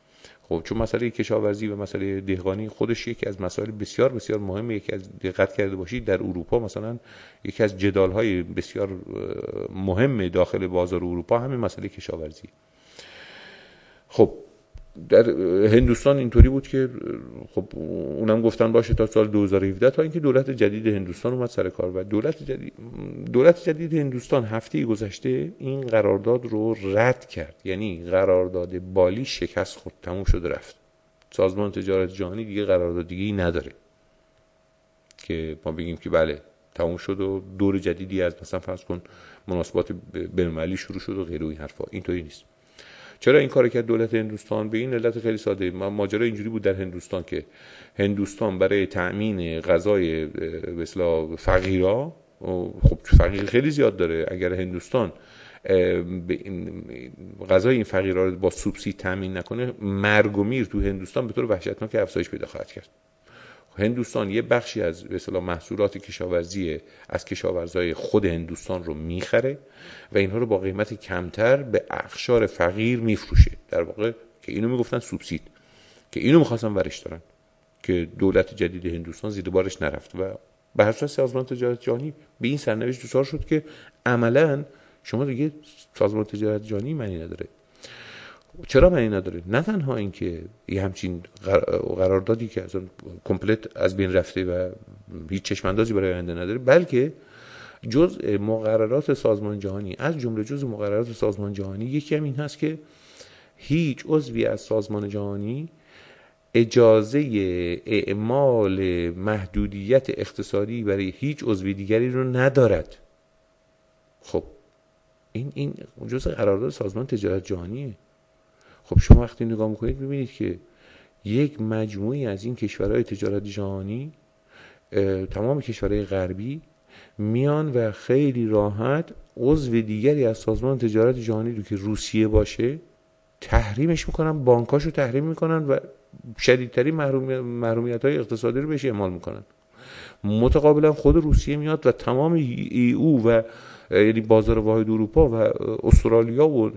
خب چون مسئله کشاورزی و مسئله دهقانی خودش یکی از مسائل بسیار بسیار مهمه. یکی از دقت کرده باشید در اروپا مثلا یکی از جدال‌های بسیار مهم داخل بازار اروپا همین مسئله کشاورزی. خب در هندوستان اینطوری بود که خب اونم گفتن باشه تا سال 2017 تا اینکه دولت جدید هندوستان اومد سر کار و دولت جدید هندوستان هفته گذشته این قرارداد رو رد کرد. یعنی قرارداد بالی شکست خورد، تموم شد رفت. سازمان تجارت جهانی دیگه قرارداد دیگه‌ای نداره که ما بگیم که بله تموم شد و دور جدیدی از مثلا فرض کن مناسبات بین‌المللی شروع شد و غیره. این حرفا اینطوری نیست. چرا این کار کرد دولت هندوستان؟ به این علت خیلی ساده. ماجرا اینجوری بود در هندوستان که هندوستان برای تأمین غذای به اصطلاح فقیرا، خب فقیر خیلی زیاد داره، اگر هندوستان غذای این فقیرا رو با سوبسید تأمین نکنه مرگ و میر تو هندوستان به طور وحشتناک افزایش پیدا خواهد کرد. هندوستان یه بخشی از به اصطلاح محصولات کشاورزی از کشاورزای خود هندوستان رو میخره و اینها رو با قیمت کمتر به اقشار فقیر میفروشه. در واقع که اینو میگفتن سوبسید، که اینو میخواستن ورش دارن که دولت جدید هندوستان زیر بارش نرفت و به هر صورت سازمان تجارت جهانی به این سرنوشت دچار شد که عملاً شما دیگه سازمان تجارت جهانی معنی نداره. چرا معنی نداره؟ نه تنها اینکه یه همچین قراردادی که اصلا کمپلت از بین رفته و هیچ چشم‌اندازی برای آینده نداره، بلکه جزء مقررات سازمان جهانی، از جمله جزء مقررات سازمان جهانی یکی هم این هست که هیچ عضوی از سازمان جهانی اجازه اعمال محدودیت اقتصادی برای هیچ عضو دیگری رو ندارد. خب این جزء قرارداد سازمان تجارت جهانیه. خب شما وقتی نگاه میکنید ببینید که یک مجموعی از این کشورهای تجارت جهانی، تمام کشورهای غربی میان و خیلی راحت عضو دیگری از سازمان تجارت جهانی رو که روسیه باشه تحریمش میکنن، بانکاشو تحریم میکنن و شدیدترین محرومیت‌های اقتصادی رو بهش اعمال میکنن. متقابلا خود روسیه میاد و تمام EU و یعنی بازار واحد اروپا و استرالیا و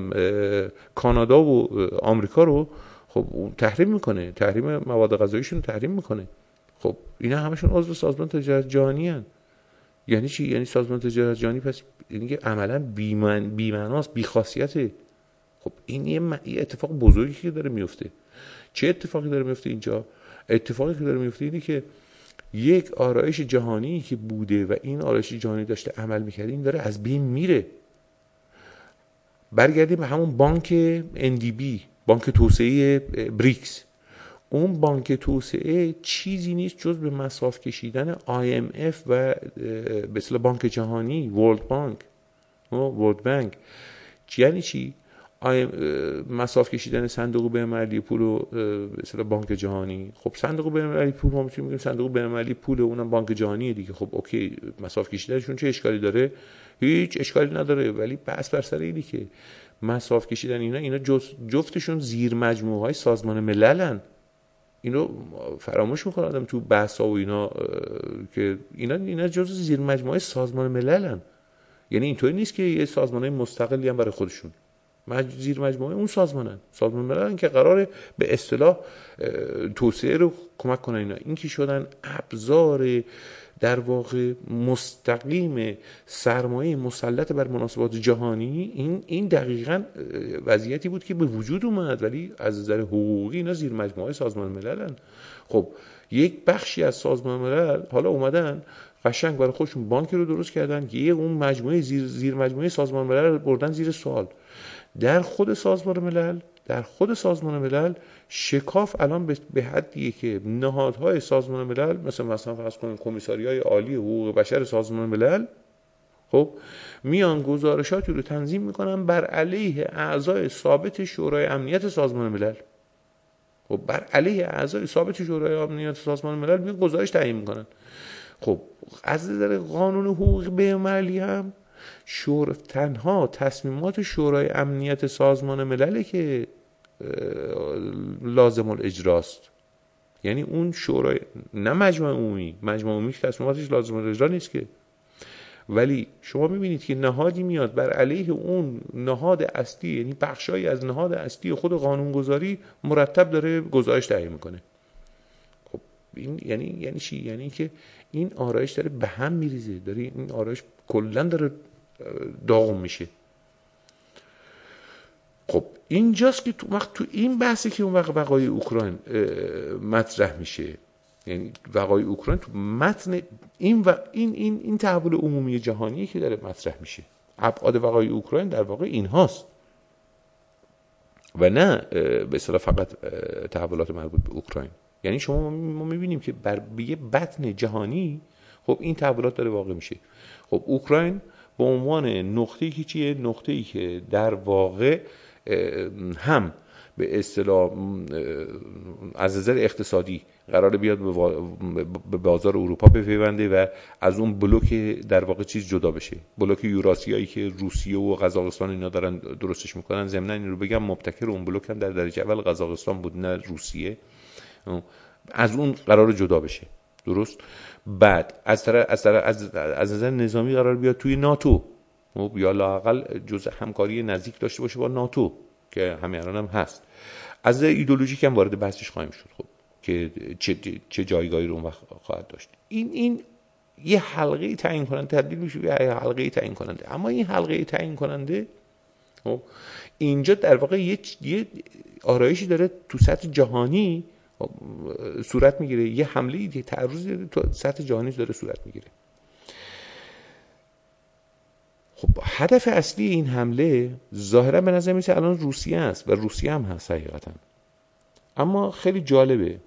کانادا و آمریکا رو خب تحریم میکنه، تحریم مواد غذاییشون تحریم میکنه. خب اینا همشون عضو سازمان تجارت جهانی هستند. یعنی چی؟ یعنی سازمان تجارت جهانی پس یعنی عملاً بی‌معناست، بی‌خاصیته. خب این یه اتفاق بزرگی که داره میفته. چه اتفاقی داره میفته اینجا؟ اتفاقی که داره میفته اینه که یک آرایش جهانی که بوده و این آرایش جهانی داشته عمل میکرده این داره از بین میره. برگردیم به همون بانک NDB، بانک توسعه بریکس. اون بانک توسعه چیزی نیست جز به مصاف کشیدن IMF و به اصطلاح بانک جهانی، ورلد بانک. یعنی چی؟ مصاف کشیدن صندوق بین‌المللی پول و به اصطلاح بانک جهانی. خب صندوق بین‌المللی پول ما میتونیم بگیم صندوق بین‌المللی پول، اونم بانک جهانیه دیگه. خب اوکی، مصاف کشیدنشون چه اشکالی داره؟ هیچ اشکالی نداره، ولی بحث بر سر اینه که مصاف کشیدن اینا جفتشون زیر مجموعه‌های سازمان مللن. اینو فراموش میکنه آدم تو بحث‌ها و اینا که اینا جزء زیر مجموعه سازمان مللن. یعنی اینطوری نیست که یه سازمان‌های مستقلی هم برای خودشون، زیر مجموعه اون سازمان ملل که قراره به اصطلاح توسعه رو کمک کنن. اینا این که شدن ابزار در واقع مستقیم سرمایه مسلط بر مناسبات جهانی. این دقیقاً وضعیتی بود که به وجود اومد، ولی از نظر حقوقی اینا زیر مجموعه سازمان مللن. خب یک بخشی از سازمان ملل حالا اومدن قشنگ برای خودشون بانکی رو درست کردن که اون مجموعه زیر مجموعه سازمان ملل بردن زیر سوال. در خود سازمان ملل شکاف الان به حدیه که نهادهای سازمان ملل مثلا فرض کنید کمیساریای عالی حقوق بشر سازمان ملل خب میان گزارشاتی رو تنظیم میکنن بر علیه اعضای ثابت شورای امنیت سازمان ملل. خب بر علیه اعضای ثابت شورای امنیت سازمان ملل میان گزارش تعیین میکنن. خب از نظر قانون حقوق بین‌المللی هم تنها تصمیمات شورای امنیت سازمان ملل که لازم الاجراست. یعنی اون شورای، نه مجمع عمومی که تصمیماتش لازم الاجرا نیست که، ولی شما میبینید که نهادی میاد بر علیه اون نهاد اصلی، یعنی بخشایی از نهاد اصلی خود قانونگذاری مرتب داره گزارش تهیه میکنه. خب این یعنی چی؟ یعنی که این آرایش داره به هم میریزه، داره این آرایش کلا داره داغون میشه. خب اینجاست که تو این بحثی که اون وقایع اوکراین مطرح میشه، یعنی وقایع اوکراین تو متن این تحول عمومی جهانی که داره مطرح میشه، ابعاد وقایع اوکراین در واقع این هاست و نه به اصطلاح فقط تحولات مربوط به اوکراین. یعنی ما میبینیم که بر یه بطن جهانی خب این تحولات داره واقع میشه. خب اوکراین به عنوان نقطه‌ای که چیه؟ نقطه‌ای که در واقع هم به اصطلاح از نظر اقتصادی قراره بیاد به بازار اروپا بپیونده و از اون بلوک در واقع چیز جدا بشه، بلوک یوراسیایی که روسیه و قزاقستان اینا دارن درستش میکنن. ضمن این رو بگم مبتکر اون بلوک هم در درجه اول قزاقستان بود نه روسیه. از اون قراره جدا بشه، درست؟ بعد از نظر نظامی قرار بیاد توی ناتو یا لااقل جزء همکاری نزدیک داشته باشه با ناتو که همین الان هم هست. از نظر ایدئولوژیک هم وارد بحثش خواهیم شد خب که چه جایگاهی رو اون وقت خواهد داشت. این یه حلقه تعیین کننده تبدیل میشه به یه حلقه تعیین کننده. اما این حلقه تعیین کننده خب اینجا در واقع یه آرایشی داره تو سطح جهانی صورت میگیره، یه حمله یه تعرضی تو سطح جهانی داره صورت میگیره. خب هدف اصلی این حمله ظاهرا به نظر میسه الان روسیه است و روسیه هم هست حقیقتا. اما خیلی جالبه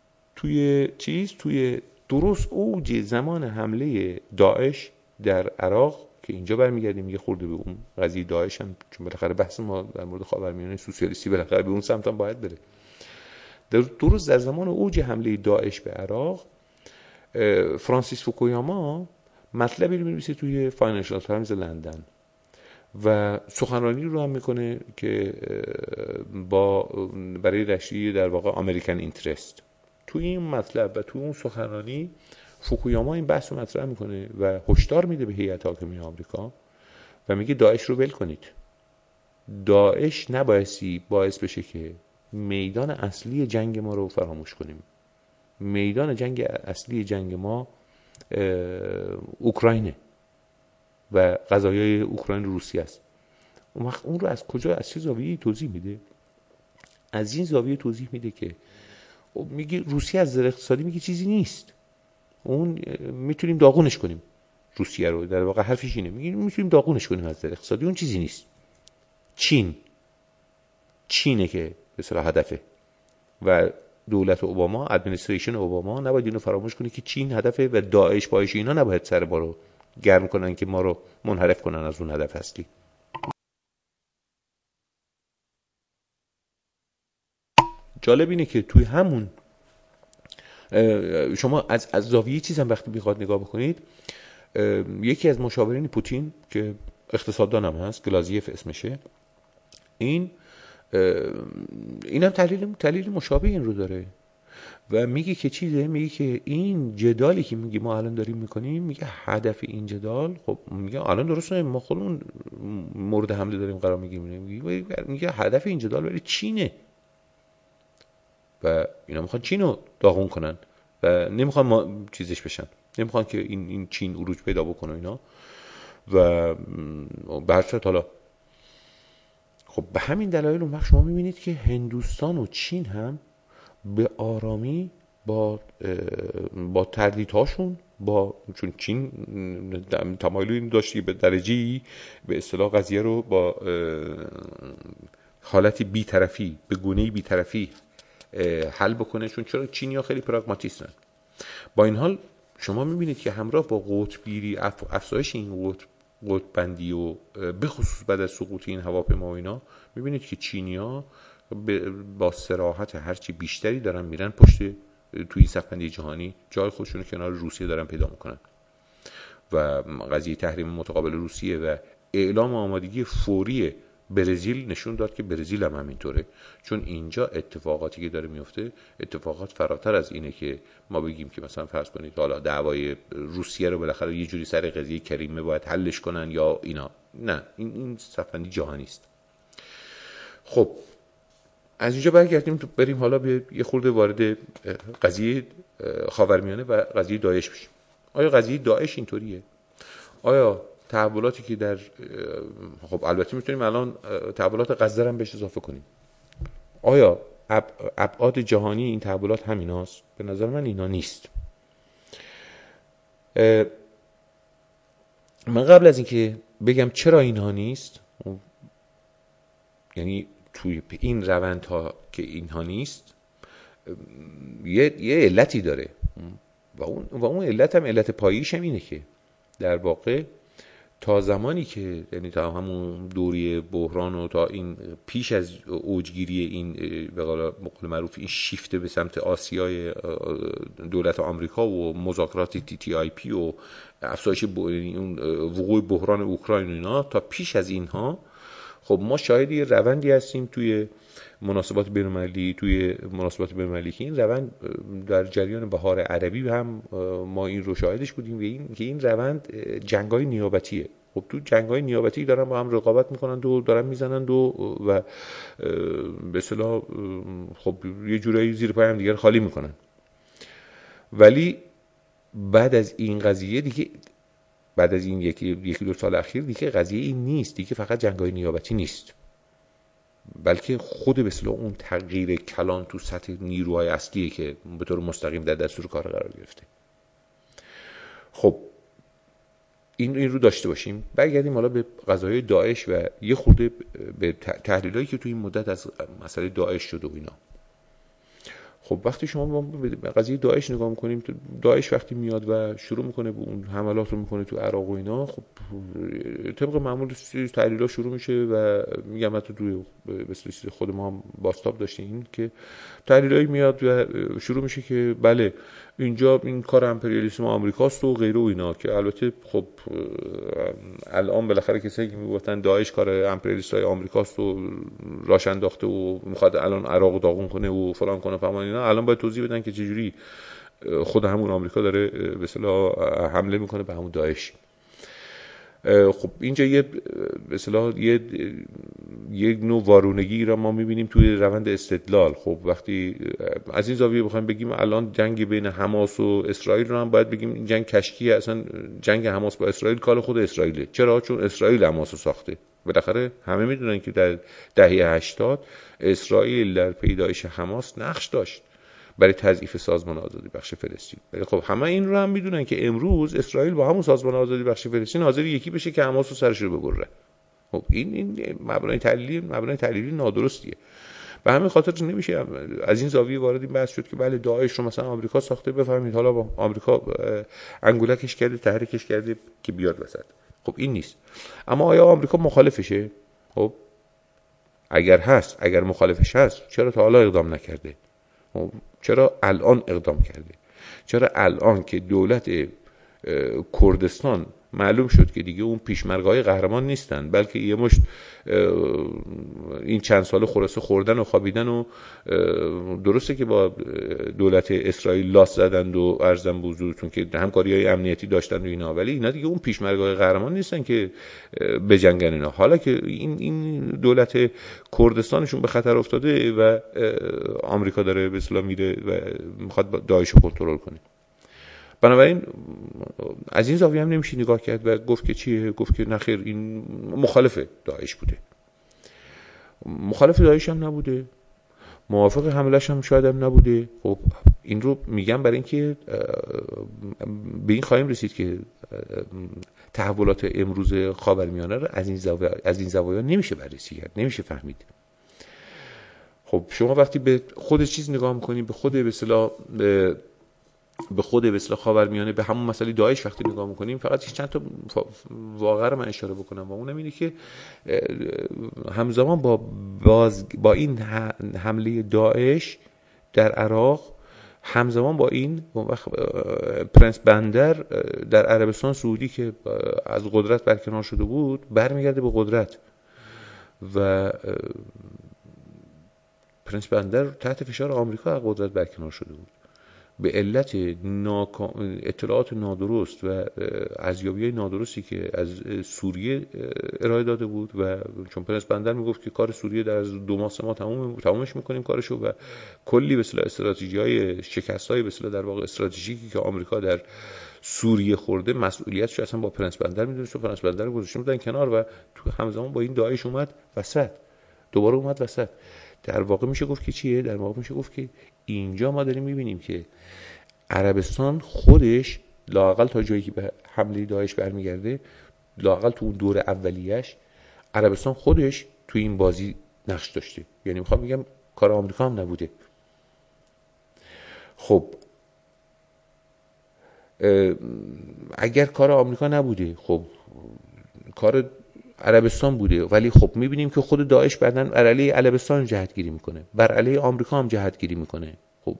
توی درست اوج زمان حمله داعش در عراق که اینجا برمیگردیم یه خورده به اون قضیه داعش هم، چون بالاخره بحث ما در مورد خاورمیانه سوسیالیستی بالاخره به اون سمت هم باید بره. درست در زمان اوج حمله داعش به عراق فرانسیس فوکویاما مطلبی رو می‌نویسه توی فاینانشال تایمز لندن و سخنرانی رو هم میکنه که برای نشریه در واقع امریکن اینترست. توی این مطلب و توی اون سخنرانی فوکویاما این بحث رو مطرح میکنه و هشدار میده به هیئت حاکمه آمریکا و میگه داعش رو ول کنید. داعش نبایستی باعث بشه که میدان اصلی جنگ ما رو فراموش کنیم. میدان جنگ اصلی جنگ ما اوکراینه و قضایای اوکراین روسیه است. اون وقت اون رو از کجا، از چه زاویه‌ای توضیح میده؟ از این زاویه توضیح میده که میگه روسیه از نظر اقتصادی میگه چیزی نیست، اون میتونیم داغونش کنیم. روسیه رو در واقع حرفش اینه، میگه میتونیم داغونش کنیم از نظر اقتصادی، اون چیزی نیست. چینه که به اصطلاح هدفه و دولت اوباما، ادمنستریشن اوباما نباید اینو فراموش کنه که چین هدفه و داعش باعث اینا نباید سر ما رو گرم کنن که ما رو منحرف کنن از اون هدف اصلی. جالب اینه که توی همون شما از زاویه چیز هم وقتی میخواد نگاه بکنید، یکی از مشاورین پوتین که اقتصاددان هم هست، گلازیف اسمشه، این هم تحلیل مشابه این رو داره و میگه که چیزه، میگه که این جدالی که میگه ما الان داریم میکنیم، میگه هدف این جدال، خب میگه الان درسته ما خودمون مورد حمله داریم قرار میگیریم، میگه هدف این جدال برای چینه و اینا میخوان چین رو داغون کنن و نمیخوان ما چیزش بشن، نمیخوان که این چین عروج پیدا بکنه اینا و به هر صورت. حالا خب به همین دلایل اون وقت شما میبینید که هندوستان و چین هم به آرامی با تردیدهاشون چون چین تمایل این داشتی به درجه‌ای به اصطلاح قضیه رو با حالتی بی‌طرفی، به گونه‌ای بی‌طرفی حل بکنه، چون چرا چینی‌ها خیلی پراگماتیستن. با این حال شما میبینید که همراه با قطبگیری، افزایش این قطب‌بندی و به خصوص بعد از سقوط این هواپیما و اینا، میبینید که چینی‌ها با صراحت هرچی بیشتری دارن میرن پشت توی صف‌بندی جهانی، جای خودشون کنار روسیه دارن پیدا میکنن و قضیه تحریم متقابل روسیه و اعلام آمادگی فوری برزیل نشون داد که برزیل هم همینطوره، چون اینجا اتفاقاتی که داره میفته اتفاقات فراتر از اینه که ما بگیم که مثلا فرض کنید حالا دعوای روسیه رو بالاخره یه جوری سر قضیه کریمه باید حلش کنن یا اینا. نه، این صفبندی جهانی است. خب از اینجا برگردیم تو بریم حالا به یه خورده وارد قضیه خاورمیانه و قضیه داعش بشیم. آیا قضیه داعش اینطوریه؟ آیا تحولاتی که در خب البته میتونیم الان تحولات غزه هم بهش اضافه کنیم. آیا ابعاد جهانی این تحولات همیناست؟ به نظر من اینا نیست. من قبل از اینکه بگم چرا اینها نیست، یعنی توی این روندها که اینها نیست یه علتی داره و اون علت هم علت پاییش هم اینه که در واقع تا زمانی که یعنی تا همون دوری بحران و تا این پیش از اوجگیری این به قول معروف این شیفته به سمت آسیای دولت آمریکا و مذاکرات TTIP و افزایش اون وقوع بحران اوکراین و اینا، تا پیش از اینها خب ما شاهد یه روندی هستیم توی مناسبات بین‌المللی که این روند در جریان بهار عربی هم ما این رو شاهدش بودیم که این روند جنگ‌های نیابتیه. خب تو جنگ‌های نیابتی دارن با هم رقابت میکنن و دارن میزنن و به اصطلاح خب یه جورایی زیر پای هم دیگر خالی میکنن. ولی بعد از این قضیه دیگه، بعد از این یکی دو سال اخیر دیگه قضیه این نیست، دیگه فقط جنگ‌های نیابتی نیست، بلکه خود به اصطلاح اون تغییر کلان تو سطح نیروهای اصلیه که به طور مستقیم در دستور کار قرار گرفته. خب این رو داشته باشیم. برگردیم حالا به قضایای داعش و یه خورده به تحلیلایی که تو این مدت از مسئله داعش شده و اینا. خب وقتی شما به قضیه داعش نگاه میکنیم، داعش وقتی میاد و شروع میکنه به اون حملات رو میکنه تو عراق و اینا، خب طبق معمول تحلیل‌ها شروع میشه و میگم حتی توی مثل خود ما هم باستاب داشتیم که تحلیلایی میاد و شروع میشه که بله اینجا این کار امپریالیسم آمریکاست و غیره و اینا، که البته خب الان بالاخره کسایی که میگفتن داعش کار امپریالیست‌های آمریکاست و راش انداخته و میخواد الان عراق داغون کنه و فلان کنه فلان اینا، الان باید توضیح بدن که چجوری خود همون آمریکا داره به اصطلاح حمله میکنه به همون داعش. خب اینجا یه به اصطلاح یه نوع وارونگی را ما میبینیم توی روند استدلال. خب وقتی از این زاویه بخوایم بگیم الان جنگ بین حماس و اسرائیل رو هم باید بگیم این جنگ کشکیه، اصلا جنگ حماس با اسرائیل کار خود اسرائیله. چرا؟ چون اسرائیل حماس رو ساخته. بالاخره همه میدونن که در دهه 80 اسرائیل در پیدایش حماس نقش داشت برای تضعیف سازمان آزادی بخش فلسطین. ولی خب همه این رو هم میدونن که امروز اسرائیل با همون سازمان آزادی بخش فلسطین حاضر یکی بشه که حماس رو سرش رو ببره. خب این مبنای تحلیلی نادرستیه. به همین خاطر نمیشه از این زاویه وارد این بحث شد که بله داعش رو مثلا آمریکا ساخته، بفهمید حالا با آمریکا انگولکش کرده، تحریکش کرده که بیاد وسط. خب این نیست. اما آیا آمریکا مخالفشه؟ خب اگر مخالفش هست چرا تا حالا اقدام نکرده؟ چرا الان اقدام کرده؟ چرا الان که دولت کردستان معلوم شد که دیگه اون پیشمرگای قهرمان نیستن، بلکه یه مشت این چند سال خلاصه خوردن و خوابیدن و درسته که با دولت اسرائیل لاس زدند و ارزم به حضورتون که همکاری‌های امنیتی داشتن و اینا، ولی اینا دیگه اون پیشمرگای قهرمان نیستن که بجنگن اینا. حالا که این دولت کردستانشون به خطر افتاده و آمریکا داره به اصطلاح میره و میخواد داعش رو کنترل کنه. بنابراین از این زاویه هم نمیشه نگاه کرد و گفت که چیه؟ گفت که نخیر این مخالف داعش بوده. مخالف داعش هم نبوده، موافق حملش هم شاید هم نبوده. خب این رو میگم برای اینکه به این خواهیم رسید که تحولات امروز خاورمیانه رو از این زوایا نمیشه بررسی کرد، نمیشه فهمید. خب شما وقتی به خود چیز نگاه میکنید، به خود به اصطلاح خاورمیانه، به همون مسئله داعش وقتی نگاه میکنیم، فقط چند تا واقعه رو من اشاره بکنم و اونم اینه که همزمان با این حمله داعش در عراق، همزمان با این پرنس بندر در عربستان سعودی که از قدرت برکنار شده بود برمیگرده به قدرت و پرنس بندر تحت فشار آمریکا از قدرت برکنار شده بود به علت اطلاعات نادرست و ارزیابی‌های نادرستی که از سوریه ارائه داده بود و چون پرنس بندر میگفت که کار سوریه در از 2 ماه 3 ماه تمومش میکنیم کارشو و کلی به اصطلاح استراتژی‌های شکست‌های به اصطلاح در واقع استراتژیکی که آمریکا در سوریه خورده مسئولیتش اصلا با پرنس بندر میدونست و پرنس بندر رو گذاشته بودن کنار و تو همزمان با این داعش اومد وسط دوباره اومد وسط. در واقع میشه گفت که چیه؟ در واقع میشه گفت که اینجا ما داریم میبینیم که عربستان خودش لااقل تا جایی که به حمله داعش برمیگرده لااقل تو اون دور اولیه‌اش عربستان خودش تو این بازی نقش داشته. یعنی میخوام بگم کار آمریکا هم نبوده. خب اگر کار آمریکا نبوده خب کار عربستان بوده، ولی خب میبینیم که خود داعش بعداً بر علیه عربستان جهتگیری میکنه، بر علیه آمریکا هم جهتگیری میکنه. خب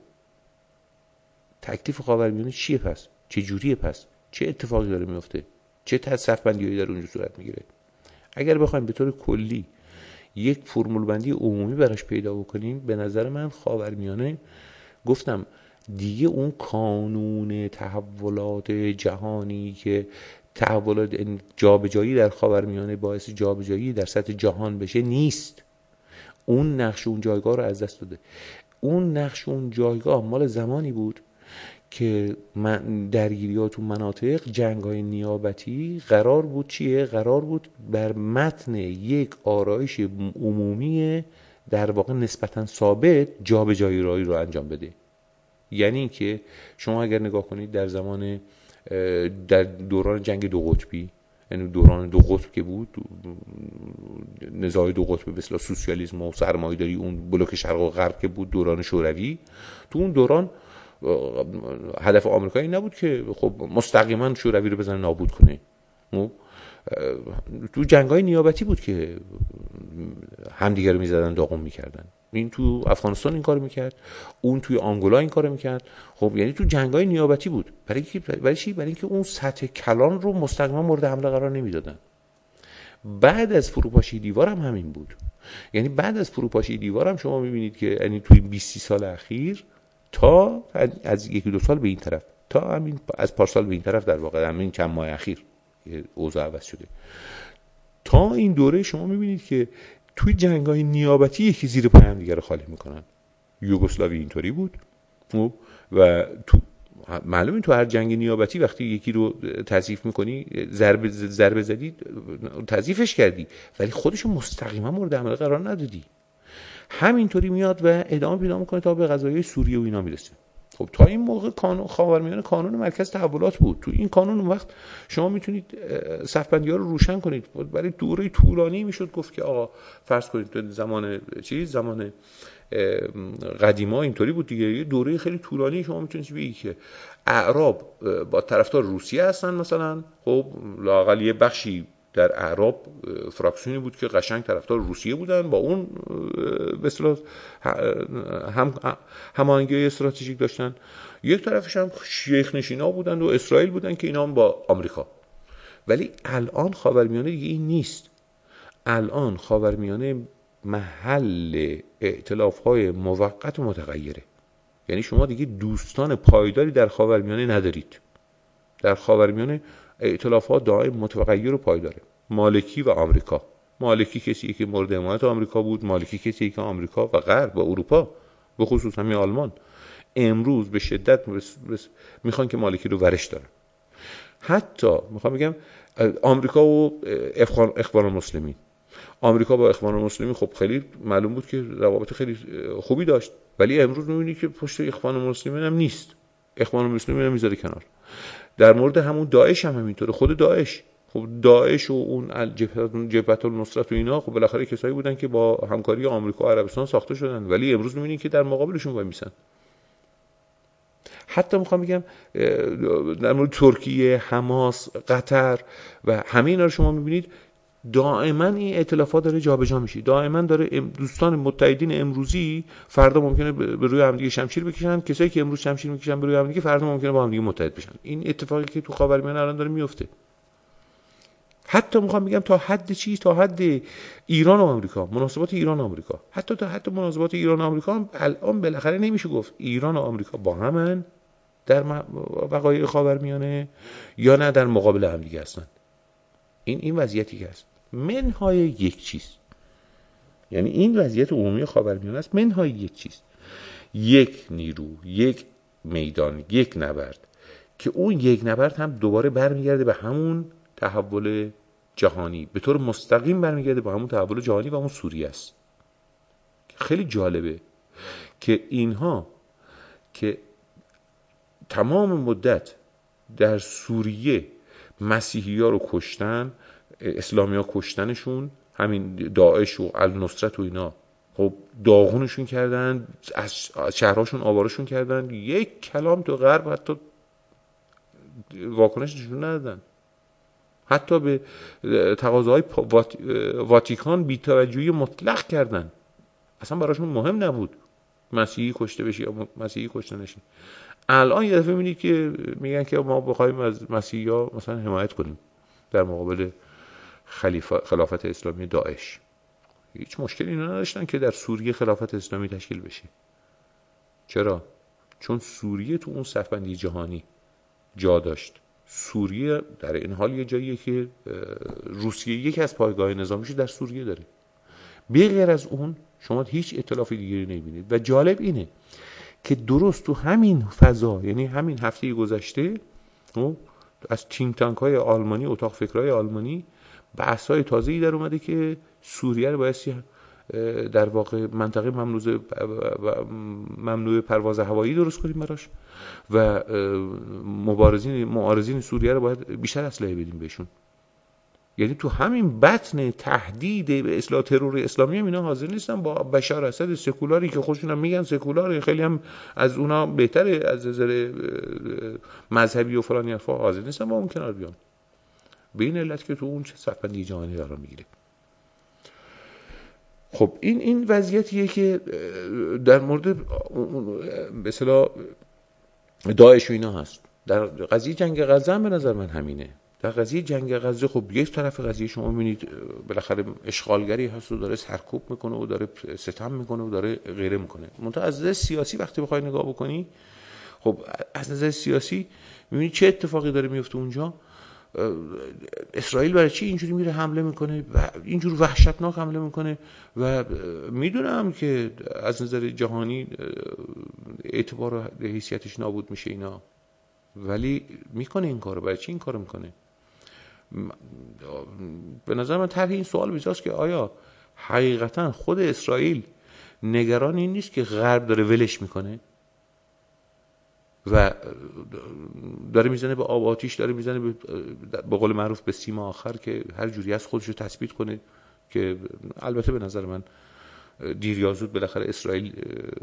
تکلیف خاورمیانه چیه پس؟ چه جوریه پس؟ چه اتفاقی داره میفته؟ چه صف‌بندی‌هایی در اونجا صورت میگیره؟ اگر بخوایم به طور کلی یک فرمول بندی عمومی براش پیدا بکنیم، به نظر من خاورمیانه گفتم دیگه اون کانون تحولات جهانی که تحولات جابجایی در خاورمیانه باعث جابجایی در سطح جهان بشه نیست. اون نقش اون جایگاه رو از دست داده. اون نقش اون جایگاه مال زمانی بود که درگیریات و مناطق جنگ‌های نیابتی قرار بود چیه؟ قرار بود بر متن یک آرایش عمومی در واقع نسبتاً ثابت جابجایی رو انجام بده. یعنی که شما اگر نگاه کنید در دوران جنگ 2 قطبی، یعنی دوران 2 قطب که بود، نزاع 2 قطب به اصطلاح سوسیالیسم و سرمایه‌داری، اون بلوک شرق و غرب که بود دوران شوروی، تو اون دوران هدف آمریکایی نبود که خب مستقیما شوروی رو بزنه نابود کنه. تو جنگ‌های نیابتی بود که همدیگه رو می‌زدن داغون می‌کردن. این تو افغانستان این کارو می‌کرد، اون توی آنگولا این کارو می‌کرد. خب یعنی تو جنگ‌های نیابتی بود. برای چی؟ برای اینکه اون سطح کلان رو مستقیما مورد حمله قرار نمیدادن. بعد از فروپاشی دیوار هم همین بود. یعنی بعد از فروپاشی دیوار هم شما می‌بینید که یعنی توی 20 سال اخیر تا از 1-2 سال به این طرف، تا همین از پارسال به این طرف، در واقع همین چند ماه اخیر اوضاع عوض شده. تا این دوره شما می‌بینید که توی جنگ‌های نیابتی یکی زیر پای هم دیگه رو خالی میکنن. یوگسلاوی اینطوری بود و تو معلومه تو هر جنگ نیابتی وقتی یکی رو تضعیف میکنی، ضربه زدی، تضعیفش کردی، ولی خودشو مستقیما مورد حمله قرار ندادی. همینطوری میاد و ادامه پیدا میکنه تا به قضایای سوریه و اینا میرسه. خب تا این موقع قانون خاورمیانه قانون مرکز تحولات بود. تو این قانون اون وقت شما میتونید صف‌بندی‌ها رو روشن کنید. برای دوره طولانی میشد گفت که آقا فرض کنید تو زمان قدیما اینطوری بود دیگه. یه دوره خیلی طولانی شما میتونید بگید که اعراب با طرفدار روسیه هستن مثلا. خب لااقل یه بخشی در اعراب فراکسیونی بود که قشنگ طرفدار روسیه بودن، با اون به اصطلاح هماهنگی استراتژیک داشتن. یک طرفش هم شیخ نشینا بودن و اسرائیل بودن که اینا هم با آمریکا. ولی الان خاورمیانه دیگه این نیست. الان خاورمیانه محل ائتلاف‌های موقت و متغیره. یعنی شما دیگه دوستان پایداری در خاورمیانه ندارید. در خاورمیانه ائتلاف‌ها دائم متغیر و پایداره. مالکی و آمریکا. مالکی کسی که مورد حمایت آمریکا بود، مالکی کسی که آمریکا و غرب و اروپا به خصوص همین آلمان امروز به شدت میخوان که مالکی رو ورش دارن. حتی میخوام بگم آمریکا و اخوان المسلمین، آمریکا با اخوان المسلمین خب خیلی معلوم بود که روابط خیلی خوبی داشت، ولی امروز میبینی که پشت اخوان المسلمین هم نیست. اخوان المسلمین هم میذاره کنار. در مورد همون داعش هم همینطوره. خود داعش، خب داعش و اون جبهت النصرت و اینا خب بالاخره کسایی بودن که با همکاری آمریکا و عربستان ساخته شدن، ولی امروز میبینید که در مقابلشون وای میسن. حتی میخوام بگم در مورد ترکیه، حماس، قطر و همه اینا رو شما میبینید دائما این ائتلافات داره جابجا میشه. دائما داره دوستان متحدین امروزی فردا ممکنه به روی هم دیگه شمشیر بکشن، کسایی که امروز شمشیر میکشن به روی هم دیگه فردا ممکنه با هم دیگه متحد بشن. این اتفاقی که تو خاورمیانه الان داره میفته. حتی میخوام بگم تا حد چی؟ تا حد ایران و آمریکا، مناسبات ایران و آمریکا، حتی تا حد مناسبات ایران و آمریکا هم الان بالاخره نمیشه گفت ایران و آمریکا با همن در وقایع خاورمیانه یا نه در مقابل هم دیگه هستن. این وضعیتی که هست منهای یک چیز، یعنی این وضعیت عمومی خاورمیانه است منهای یک چیز، یک نیرو، یک میدان، یک نبرد که اون یک نبرد هم دوباره برمیگرده به همون تحول جهانی، به طور مستقیم برمیگرده به همون تحول جهانی و اون سوریه است. خیلی جالبه که اینها که تمام مدت در سوریه مسیحی ها رو کشتن، اسلامی ها کشتنشون، همین داعش و النصرت و اینا خب داغونشون کردن، از شهرهاشون آوارشون کردن، یک کلام تو غرب حتی واکنش نشون ندادن، حتی به تقاضاهای واتیکان بی‌توجهی مطلق کردن، اصلا براشون مهم نبود مسیحی کشته بشه یا مسیحی کشته نشه. الان یه دفعه می‌بینید که میگن که ما بخوایم از مسیحی‌ها مثلا حمایت کنیم در مقابل خلافت اسلامی داعش. هیچ مشکلی نداشتن که در سوریه خلافت اسلامی تشکیل بشه. چرا؟ چون سوریه تو اون صف‌بندی جهانی جا داشت. سوریه در این حال یه جاییه که روسیه یکی از پایگاه نظامیش در سوریه داره. به غیر از اون شما هیچ ائتلاف دیگری نمی‌بینید. و جالب اینه که درست تو همین فضا، یعنی همین هفته گذشته از تینک تانک های آلمانی، اتاق فکرهای آلمانی، بحث‌های تازه‌ای در اومده که سوریه رو بایستی در واقع منطقه ممنوع پرواز هوایی درست کنیم براش و معارضین سوریه رو باید بیشتر اسلحه بدیم بهشون. یعنی تو همین بطن تهدید به اصلاح ترور اسلامی هم اینا حاضر نیستن با بشار اسد سکولاری که خودشون هم میگن سکولاره، خیلی هم از اونا بهتره از نظر مذهبی و فلان حرفا، حاضر نیستن با اون کنار بیان، به این علت که تو اون چه صفبندی جهانی قرار میگیره. خب این وضعیتیه که در مورد به اصطلاح داعش و اینا هست. در قضیه جنگ غزه هم به نظر من همینه. در قضیه جنگ غزه خب یک طرف قضیه شما می‌بینید بالاخره اشغالگری هست و داره سرکوب میکنه و داره ستم میکنه و داره غیره میکنه. منتها از نظر سیاسی وقتی بخوای نگاه بکنی، خب از نظر سیاسی می‌بینی چه اتفاقی داره میفته اونجا. اسرائیل برای چی اینجوری میره حمله میکنه و اینجور وحشتناک حمله میکنه و میدونم که از نظر جهانی اعتبار و حیثیتش نابود میشه اینا، ولی میکنه این کارو. برای چی این کارو میکنه؟ به نظر من طرح این سوال بیجاست که آیا حقیقتا خود اسرائیل نگران این نیست که غرب داره ولش میکنه و داره میزنه به آب آتیش، داره میزنه به قول معروف به سیم آخر که هر جوری از خودشو تثبیت کنه، که البته به نظر من دیر یا زود بالاخره اسرائیل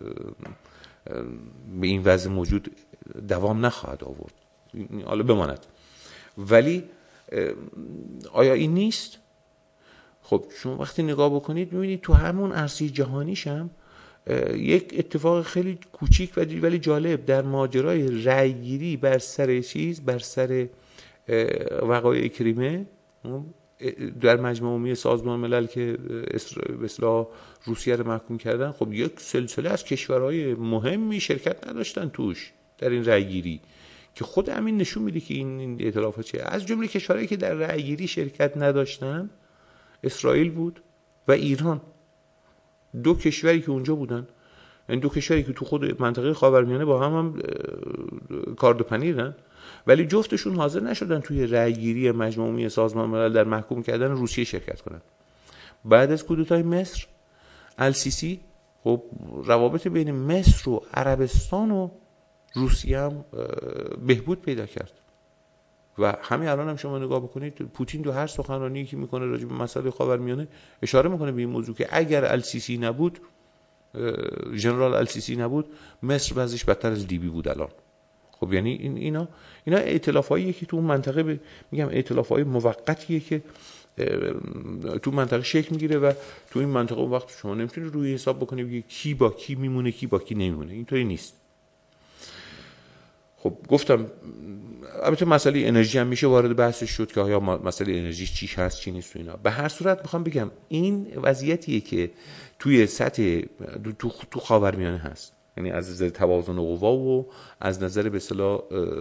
به این وضع موجود دوام نخواهد آورد، حالا بماند. ولی آیا این نیست؟ خب شما وقتی نگاه بکنید میبینید تو همون عرصه جهانیش هم یک اتفاق خیلی کوچیک ولی جالب در ماجرای رأیگیری بر سر وقایع کریمه در مجمع عمومی سازمان ملل که مثلا روسیه رو محکوم کردن، خب یک سلسله از کشورهای مهمی شرکت نداشتن توش در این رأیگیری، که خود همین نشون میده که این ائتلافات چیه. از جمله کشورهایی که در رأیگیری شرکت نداشتن اسرائیل بود و ایران، دو کشوری که اونجا بودن، این دو کشوری که تو خود منطقه خاورمیانه با هم کارد و پنیرن، ولی جفتشون حاضر نشدن توی رأیگیری مجمع عمومی سازمان ملل در محکوم کردن روسیه شرکت کنن. بعد از کودتای مصر السیسی، خب روابط بین مصر و عربستان و روسیه هم بهبود پیدا کرد و همین الان هم شما نگاه بکنید پوتین تو هر سخنرانی که میکنه راجع به مسائل خاورمیانه اشاره میکنه به این موضوع که اگر السیسی نبود، ژنرال السیسی نبود، مصر وضعش بدتر از لیبی بود الان. خب یعنی اینا ائتلافاییه که تو منطقه میگم ائتلافای موقتیه که تو منطقه شکل میگیره و تو این منطقه اون وقت شما نمیتونید روی حساب بکنید کی با کی میمونه کی با کی نمیمونه، اینطوری نیست. خب گفتم البته مسئله انرژی هم میشه وارد بحثش شد که آیا مسئله انرژی چی هست چی نیست و اینا. به هر صورت میخوام بگم این وضعیتیه که توی سطح تو خاورمیانه هست، یعنی از نظر توازن قوا و از نظر به اصطلاح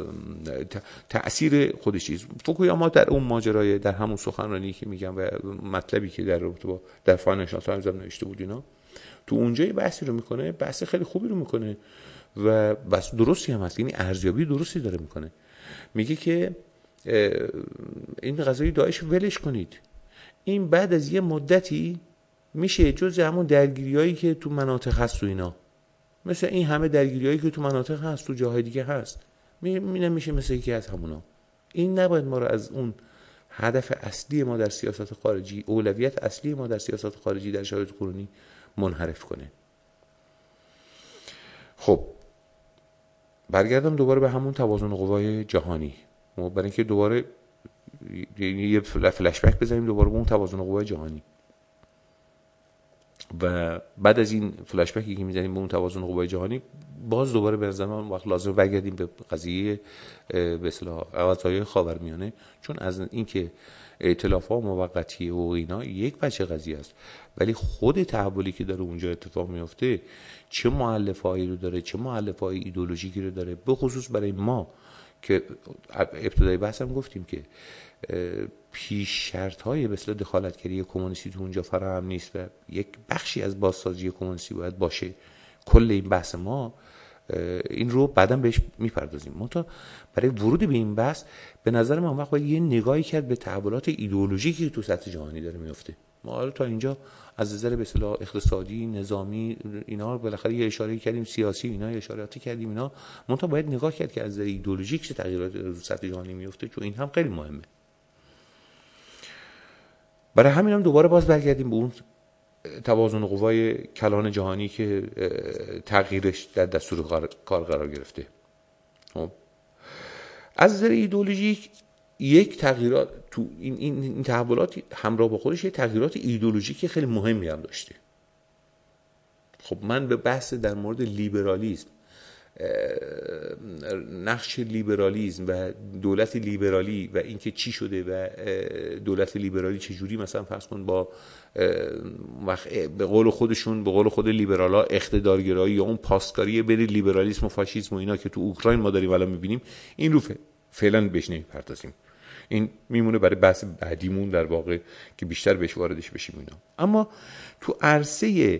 تأثیر خودش. فوکویاما در اون ماجرای، در همون سخنرانی که میگم و مطلبی که در رابطه با در فاینانشال تایمز هم نوشته بود اینا، تو اونجا یه بحثی رو میکنه، بحث خیلی خوبی رو میکنه و بس درستی هم هست، یعنی ارزیابی درستی داره میکنه. میگه که این قضیه داعش ولش کنید، این بعد از یه مدتی میشه جز همون درگیریایی که تو مناطق هست و اینا، مثل این همه درگیریایی که تو مناطق هست تو جاهای دیگه هست، میشه مثل یکی از همونا. این نباید ما رو از اون هدف اصلی ما در سیاست خارجی، اولویت اصلی ما در سیاست خارجی در شرایط کنونی منحرف کنه. خب برگردم دوباره به همون توازن قوای جهانی، ما برای اینکه دوباره یه فلش بک بزنیم دوباره به اون توازن قوای جهانی و بعد از این فلش بکی که میزنیم به اون توازن قوای جهانی باز دوباره به نظر من وقت لازم برگردیم به قضیه به اصطلاح قضایای خاورمیانه، چون از اینکه ائتلاف‌ها موقتی و اینا یک بچه قضیه است، ولی خود تحولی که داره اونجا اتفاق میفته چه مؤلفه‌ای رو داره، چه مؤلفه‌های ایدئولوژیکی رو داره، به خصوص برای ما که ابتدای بحثم گفتیم که پیش شرط‌های به اصطلاح دخالتگری کمونیستی تو اونجا فراهم نیست و یک بخشی از بازسازی کمونیستی باید باشه. کل این بحث ما این رو بعداً بهش میپردازیم. منتها برای ورود به این بحث به نظر من وقت باید یه نگاهی کرد به تحولات ایدئولوژیکی که تو سطح جهانی داره میفته. ما حالا تا اینجا از نظر به اصطلاح اقتصادی، نظامی اینا رو بالاخره یه اشاره کردیم، سیاسی اینا یه اشاراتی کردیم اینا، منتها باید نگاه کرد که از نظر ایدئولوژیک چه تغییراتی تو سطح جهانی میفته، چون این هم خیلی مهمه. برای همین هم دوباره باز برگردیم به اون توازن قوای کلان جهانی که تغییرش در دستور کار قرار گرفته. از نظر ایدئولوژیک یک تغییرات تو این تحولات همراه با خودش یک تغییرات ایدئولوژیکی خیلی مهمی هم داشته. خب من به بحث در مورد لیبرالیسم، نقش لیبرالیسم و دولت لیبرالی و اینکه چی شده و دولت لیبرالی چجوری مثلا فرض کن با به قول خودشون، به قول خود لیبرالا اقتدارگرایی یا اون پاسکاری بین لیبرالیسم و فاشیسم و اینا که تو اوکراین ما داریم الان می‌بینیم، این رو فعلا بهش نمی‌پردازیم. این میمونه برای بحث بعدیمون در واقع که بیشتر بهش واردش بشیم اینا. اما تو عرصه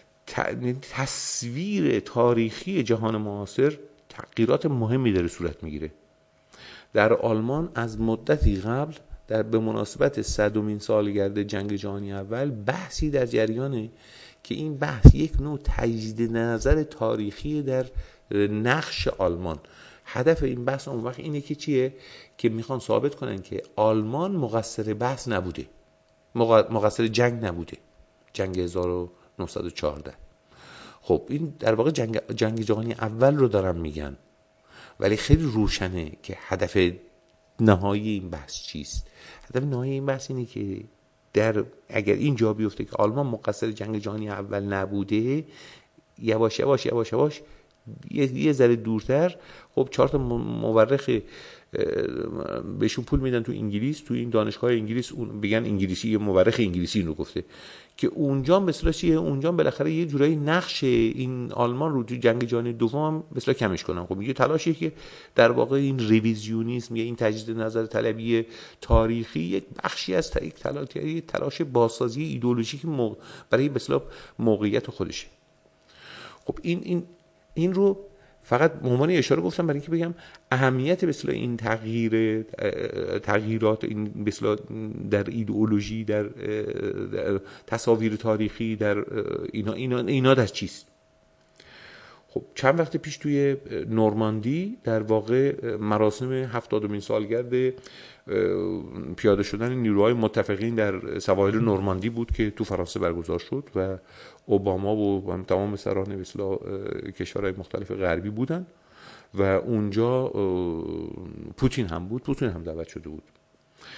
تصویر تاریخی جهان معاصر تغییرات مهمی داره صورت میگیره. در آلمان از مدتی قبل به مناسبت 100مین سالگرد جنگ جهانی اول بحثی در جریانه که این بحث یک نوع تجدید نظر تاریخی در نقش آلمان. هدف این بحث اون وقت اینه که چیه؟ که میخوان ثابت کنن که آلمان مقصر بحث نبوده، مقصر جنگ نبوده، جنگ 1914. خب این در واقع جنگ جهانی اول رو دارن میگن، ولی خیلی روشنه که هدف نهایی این بحث چیست. هدف نهایی این بحث اینه که اگر این جا بیفته که آلمان مقصر جنگ جهانی اول نبوده، یواش یواش یواش یواش یه ذره دورتر خب 4 تا مورخ بهشون پول میدن تو انگلیس، تو این دانشگاه انگلیس، اون بگن انگلیسی، یه مورخ انگلیسی اینو گفته که اونجا مثلا چیه، اونجا بالاخره یه جورایی نقش این آلمان رو تو جنگ جهانی دوم مثلا کمش کنن. خب یه تلاشی که در واقع این ریویزیونیسم یا این تجدید نظر طلبی تاریخی یک بخشی از یک تلاش بازسازی ایدئولوژیک برای مثلا موقعیت خودشه. خب این رو فقط به عنوان اشاره گفتم برای اینکه بگم اهمیت به اصطلاح این تغییرات این به اصطلاح در ایدئولوژی، در تصاویر تاریخی، در اینا در چیست. خب چند وقت پیش توی نورماندی در واقع مراسم 70مین سالگرد پیاده شدن نیروهای متفقین در سواحل نورماندی بود که تو فرانسه برگزار شد و اوباما و تمام سران به اصطلاح کشورهای مختلف غربی بودن و اونجا پوتین هم دعوت شده بود.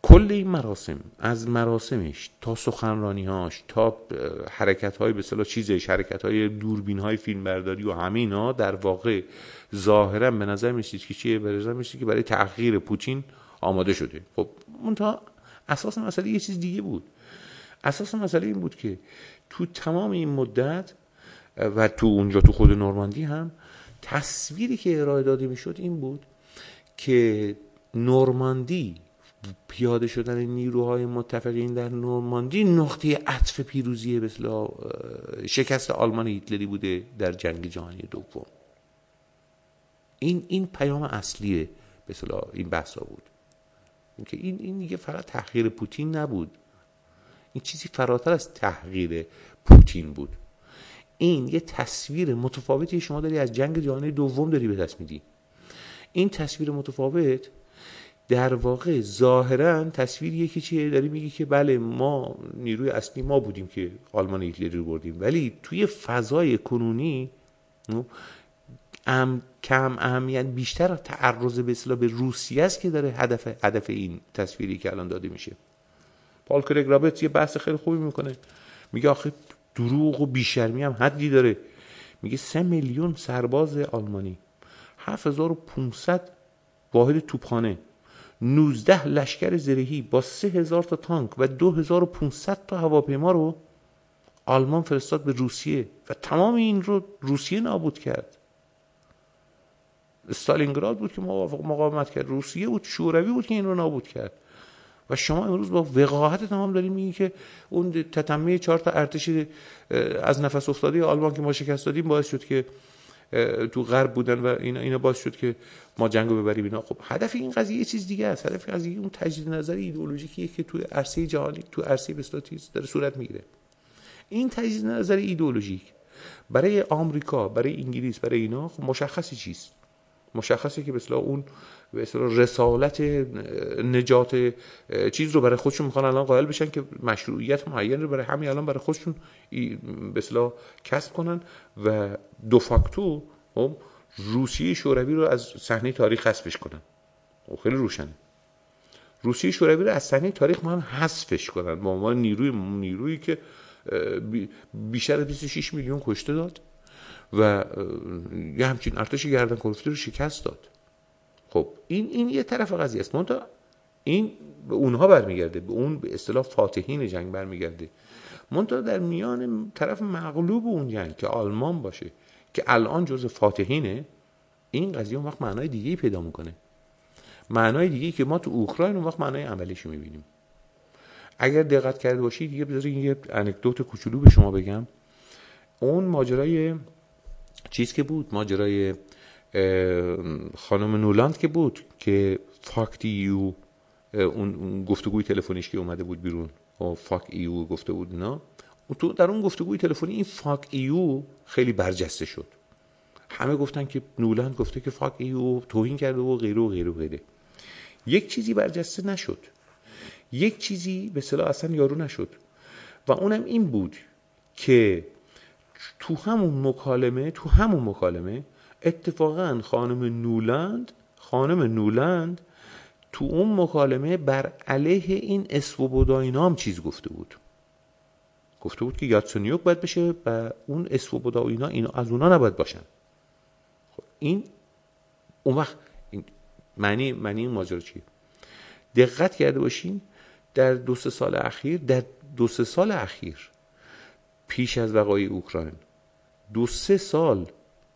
کل این مراسم، از مراسمش تا سخنرانی‌هاش تا حرکت‌های به اصطلاح چیزش، حرکت‌های دوربین‌های فیلمبرداری و همه اینا در واقع ظاهراً به نظر می‌رسید که چیه؟ به نظر می‌رسید که برای تغییر پوتین آماده شده. خب منتها اساس مسئله یه چیز دیگه بود. اساس مسئله این بود که تو تمام این مدت و تو اونجا تو خود نورماندی هم تصویری که ارائه داده می‌شد این بود که نورماندی، پیاده شدن نیروهای متفقین در نورماندی نقطه عطف پیروزی به اصطلاح شکست آلمان هیتلری بوده در جنگ جهانی دوم. این پیام اصلی به اصطلاح این بحثا بود که این دیگه فقط تحقیر پوتین نبود، این چیزی فراتر از تحقیر پوتین بود. این یه تصویر متفاوتی شما داری از جنگ جهانی دوم داری به دست میدی. این تصویر متفاوت در واقع ظاهراً تصویریه که چیه؟ داری میگی که بله ما نیروی اصلی ما بودیم که آلمان هیتلری رو بردیم، ولی توی فضای کنونی کم اهمیت، بیشتر تعرض به اصطلاح به روسیه است که داره هدف این تصویری که الان داده میشه. پال کرگ رابرتس یه بحث خیلی خوبی میکنه، میگه آخه دروغ و بیشرمی هم حدی داره. میگه 3 میلیون سرباز آلمانی، 7500 واحد توپخانه، 19 لشکر زرهی با 3000 تا تانک و 2500 تا هواپیما رو آلمان فرستاد به روسیه و تمام این رو روسیه نابود کرد. استالینگراد بود که مقاومت کرد، روسیه بود، شوروی بود که این رو نابود کرد. و شما امروز با وقاحت تمام داریم میگین که اون تتمه 4 تا ارتش از نفس افتاده آلمان که ما شکست دادیم باعث شد که تو غرب بودن و اینا باعث شد که ما جنگو ببریم اینا. خب هدف این قضیه یه چیز دیگه است. هدف قضیه اون تجدید نظر ایدئولوژیکیه که تو عرصه جهانی، تو عرصه بساطیز داره صورت میگیره. این تجدید نظر ایدئولوژیک برای آمریکا، برای انگلیس، برای اینا خب مشخصه چیست؟ مشخصه که به اصطلاح اون به اصطلاح رسالت نجات چیز رو برای خودشون میخوان الان قائل بشن که مشروعیت معین رو برای همین الان برای خودشون به اصطلاح کسب کنن و دو فاکتو روسیه شوروی رو از صحنه تاریخ حذفش کنن. خیلی روشنه. روسیه شوروی رو از صحنه تاریخ ما هم حذفش کنن به عنوان نیرویی که بیشتر از 26 میلیون کشته داد و یه همچین ارتش گردن کلفتی رو شکست داد. خب این یه طرف قضیه است. منتها این به اونها برمیگرده، به اون به اصطلاح فاتحین جنگ برمیگرده. منتها در میان طرف مغلوب اون جنگ که آلمان باشه که الان جزء فاتحینه، این قضیه اون وقت معنای دیگه‌ای پیدا میکنه. معنای دیگه‌ای که ما تو اوکراین اون وقت معنای عملیشو میبینیم. اگر دقت کرده باشید دیگه بذارید یه انکدوت کوچولو به شما بگم. اون ماجرای چیز که بود، ماجرای خانم نولاند که بود که فاکت ایو، اون گفتگوی تلفنیش که اومده بود بیرون و فاک ایو گفته بود اینا، تو در اون گفتگوی تلفنی این فاک ایو خیلی برجسته شد. همه گفتن که نولاند گفته که فاک ایو توهین کرده و غیره و غیره و غیره. یک چیزی برجسته نشد، یک چیزی به اصطلاح اصلا یارو نشد و اونم این بود که تو همون مکالمه اتفاقا خانم نولاند تو اون مکالمه بر علیه این اسوبودا اینا هم چیز گفته بود که یاتسونیوک باید بشه و اون اسوبودا اینا از اونا نباید باشن. خب این اون وقت معنی این ماجرا چیه؟ دقت کرده باشین در 2-3 سال اخیر پیش از وقایع اوکراین 2-3 سال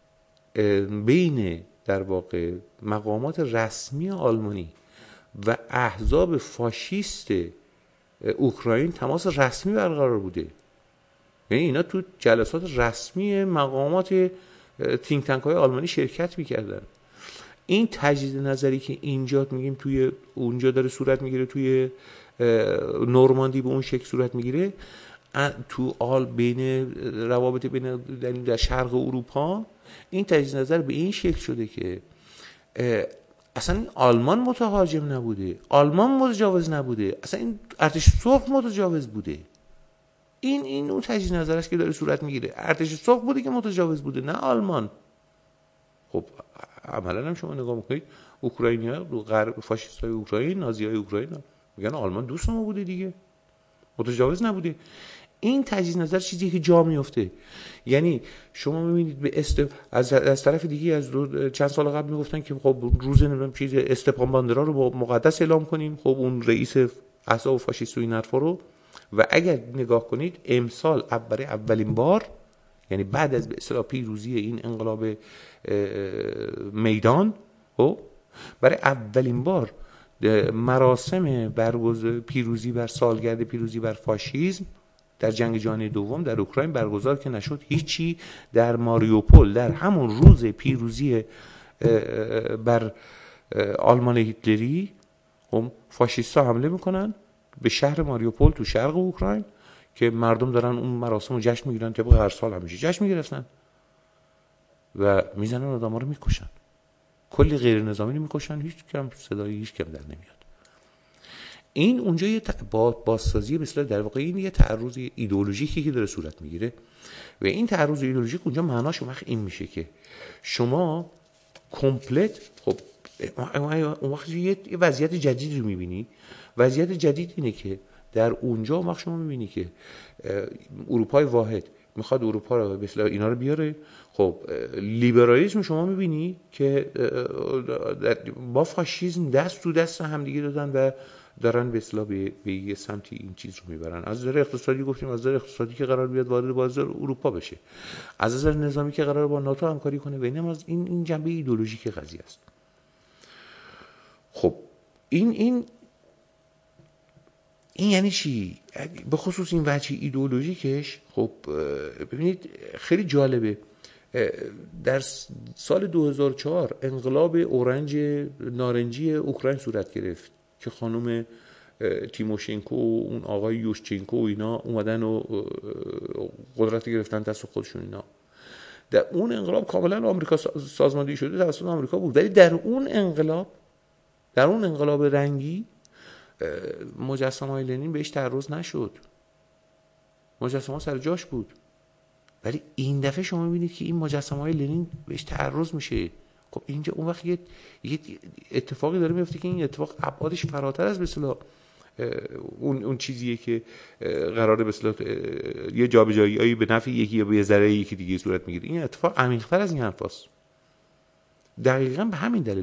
بین در واقع مقامات رسمی آلمانی و احزاب فاشیست اوکراین تماس رسمی برقرار بوده. یعنی اینا تو جلسات رسمی مقامات تینک تانک های آلمانی شرکت میکردن. این تجدید نظری که اینجا میگیم توی اونجا داره صورت میگیره، توی نورماندی به اون شکل صورت میگیره، تو بین روابط بین در شرق اروپا این تجدید نظر به این شکل شده که اصلا آلمان متهاجم نبوده، آلمان متجاوز نبوده، اصلا این ارتش سرخ متجاوز بوده. این اون تجدید نظر است که داره صورت میگیره. ارتش سرخ بوده که متجاوز بوده، نه آلمان. خب عملا هم شما نگاه میکنید اوکراینیا، غرب فاشیستای اوکراین، نازیای اوکراین میگن آلمان دوست ما بوده دیگه، متجاوز نبوده. این تجدید نظر چیزی که جا میفته. یعنی شما میبینید به از طرف دیگه از چند سال قبل میگفتن که خب روز نمیدونم چیز استپان باندرا رو مقدس اعلام کنیم، خب اون رئیس احزاب فاشیست و این حرفا رو. و اگر نگاه کنید امسال برای اولین بار، یعنی بعد از به اصطلاح پیروزی این انقلاب میدان، برای اولین بار مراسم پیروزی بر سالگرد پیروزی بر فاشیسم در جنگ جهانی دوم در اوکراین برگزار که نشد. هیچی در ماریوپول در همون روز پیروزی بر آلمان هیتلری فاشیستا حمله میکنن به شهر ماریوپول تو شرق اوکراین که مردم دارن اون مراسم رو جشن میگیرن، طبق هر سال همیشه جشن میگرفتن و میزنن آدما رو میکشن، کلی غیر نظامی رو میکشن، هیچ کم صدای هیچ کم در نمیاد. این اونجا یه بازسازی مثلا در واقع این یه تعرض ایدئولوژیکی که داره صورت میگیره و این تعرض ایدئولوژیک اونجا معناش وقت این میشه که شما کمپلت خب اون وقت یه وضعیت جدید رو میبینی. وضعیت جدید اینه که در اونجا وقت شما میبینی که اروپای واحد میخواد اروپا رو به اصطلاح اینا رو بیاره. خب لیبرالیسم شما میبینی که با فاشیسم دست تو دست هم دیگه دادن و دارن به اصطلاح به یه سمتی این چیز رو میبرن. از نظر اقتصادی گفتیم، از نظر اقتصادی که قرار بیاد وارد بازار اروپا بشه، از نظر نظامی که قرار با ناتو همکاری کنه، و اینم از این جنبه ایدئولوژیک قضیه است. خب این یعنی چی؟ به خصوص این وجه ایدئولوژیکش. خب ببینید خیلی جالبه، در سال 2004 انقلاب اورنج نارنجی اوکراین صورت گرفت که خانم تیموشنکو و اون آقای یوشچنکو و اینا اومدن و قدرت گرفتن دست خودشون. اینا در اون انقلاب کاملا آمریکا سازماندهی شده توسط آمریکا بود، ولی در اون انقلاب رنگی مجسمه‌های لنین بهش تعرض نشد، مجسمه سر جاش بود. ولی این دفعه شما می‌بینید که این مجسمه‌های لنین بهش تعرض میشه. خب اینجا اون وقت یه اتفاقی داره میفته که این اتفاق ابعادش فراتر از به اصطلاح اون چیزیه که قراره به اصطلاح یه جابجایی‌ای به نفع یکی یا به ضرر یکی دیگه صورت میگیره. این اتفاق عمیق‌تر از این حرفاست. دقیقاً به همین دلیل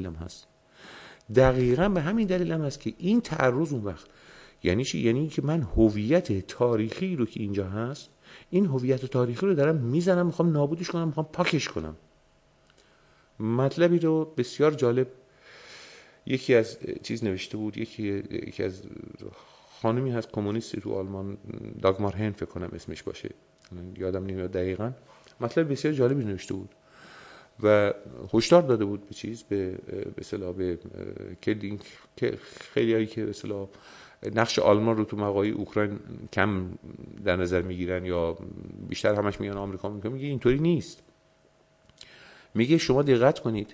هم هست که این تعرض اون وقت یعنی چی؟ یعنی که من هویت تاریخی رو که اینجا هست، این هویت تاریخی رو دارم میزنم، میخوام نابودش کنم، میخوام پاکش کنم. مطلبی رو بسیار جالب یکی از چیز نوشته بود، یکی از خانمی هست کمونیستی تو آلمان، داگمار هن فکر کنم اسمش باشه، یادم نمیاد دقیقاً. مطلب بسیار جالبی نوشته بود و هشدار داده بود به اصطلاح به که خیلیایی که به اصطلاح نقش آلمان رو تو مقاطع اوکراین کم در نظر میگیرن یا بیشتر همش میگن آمریکا، میگه اینطوری نیست. میگه شما دقت کنید،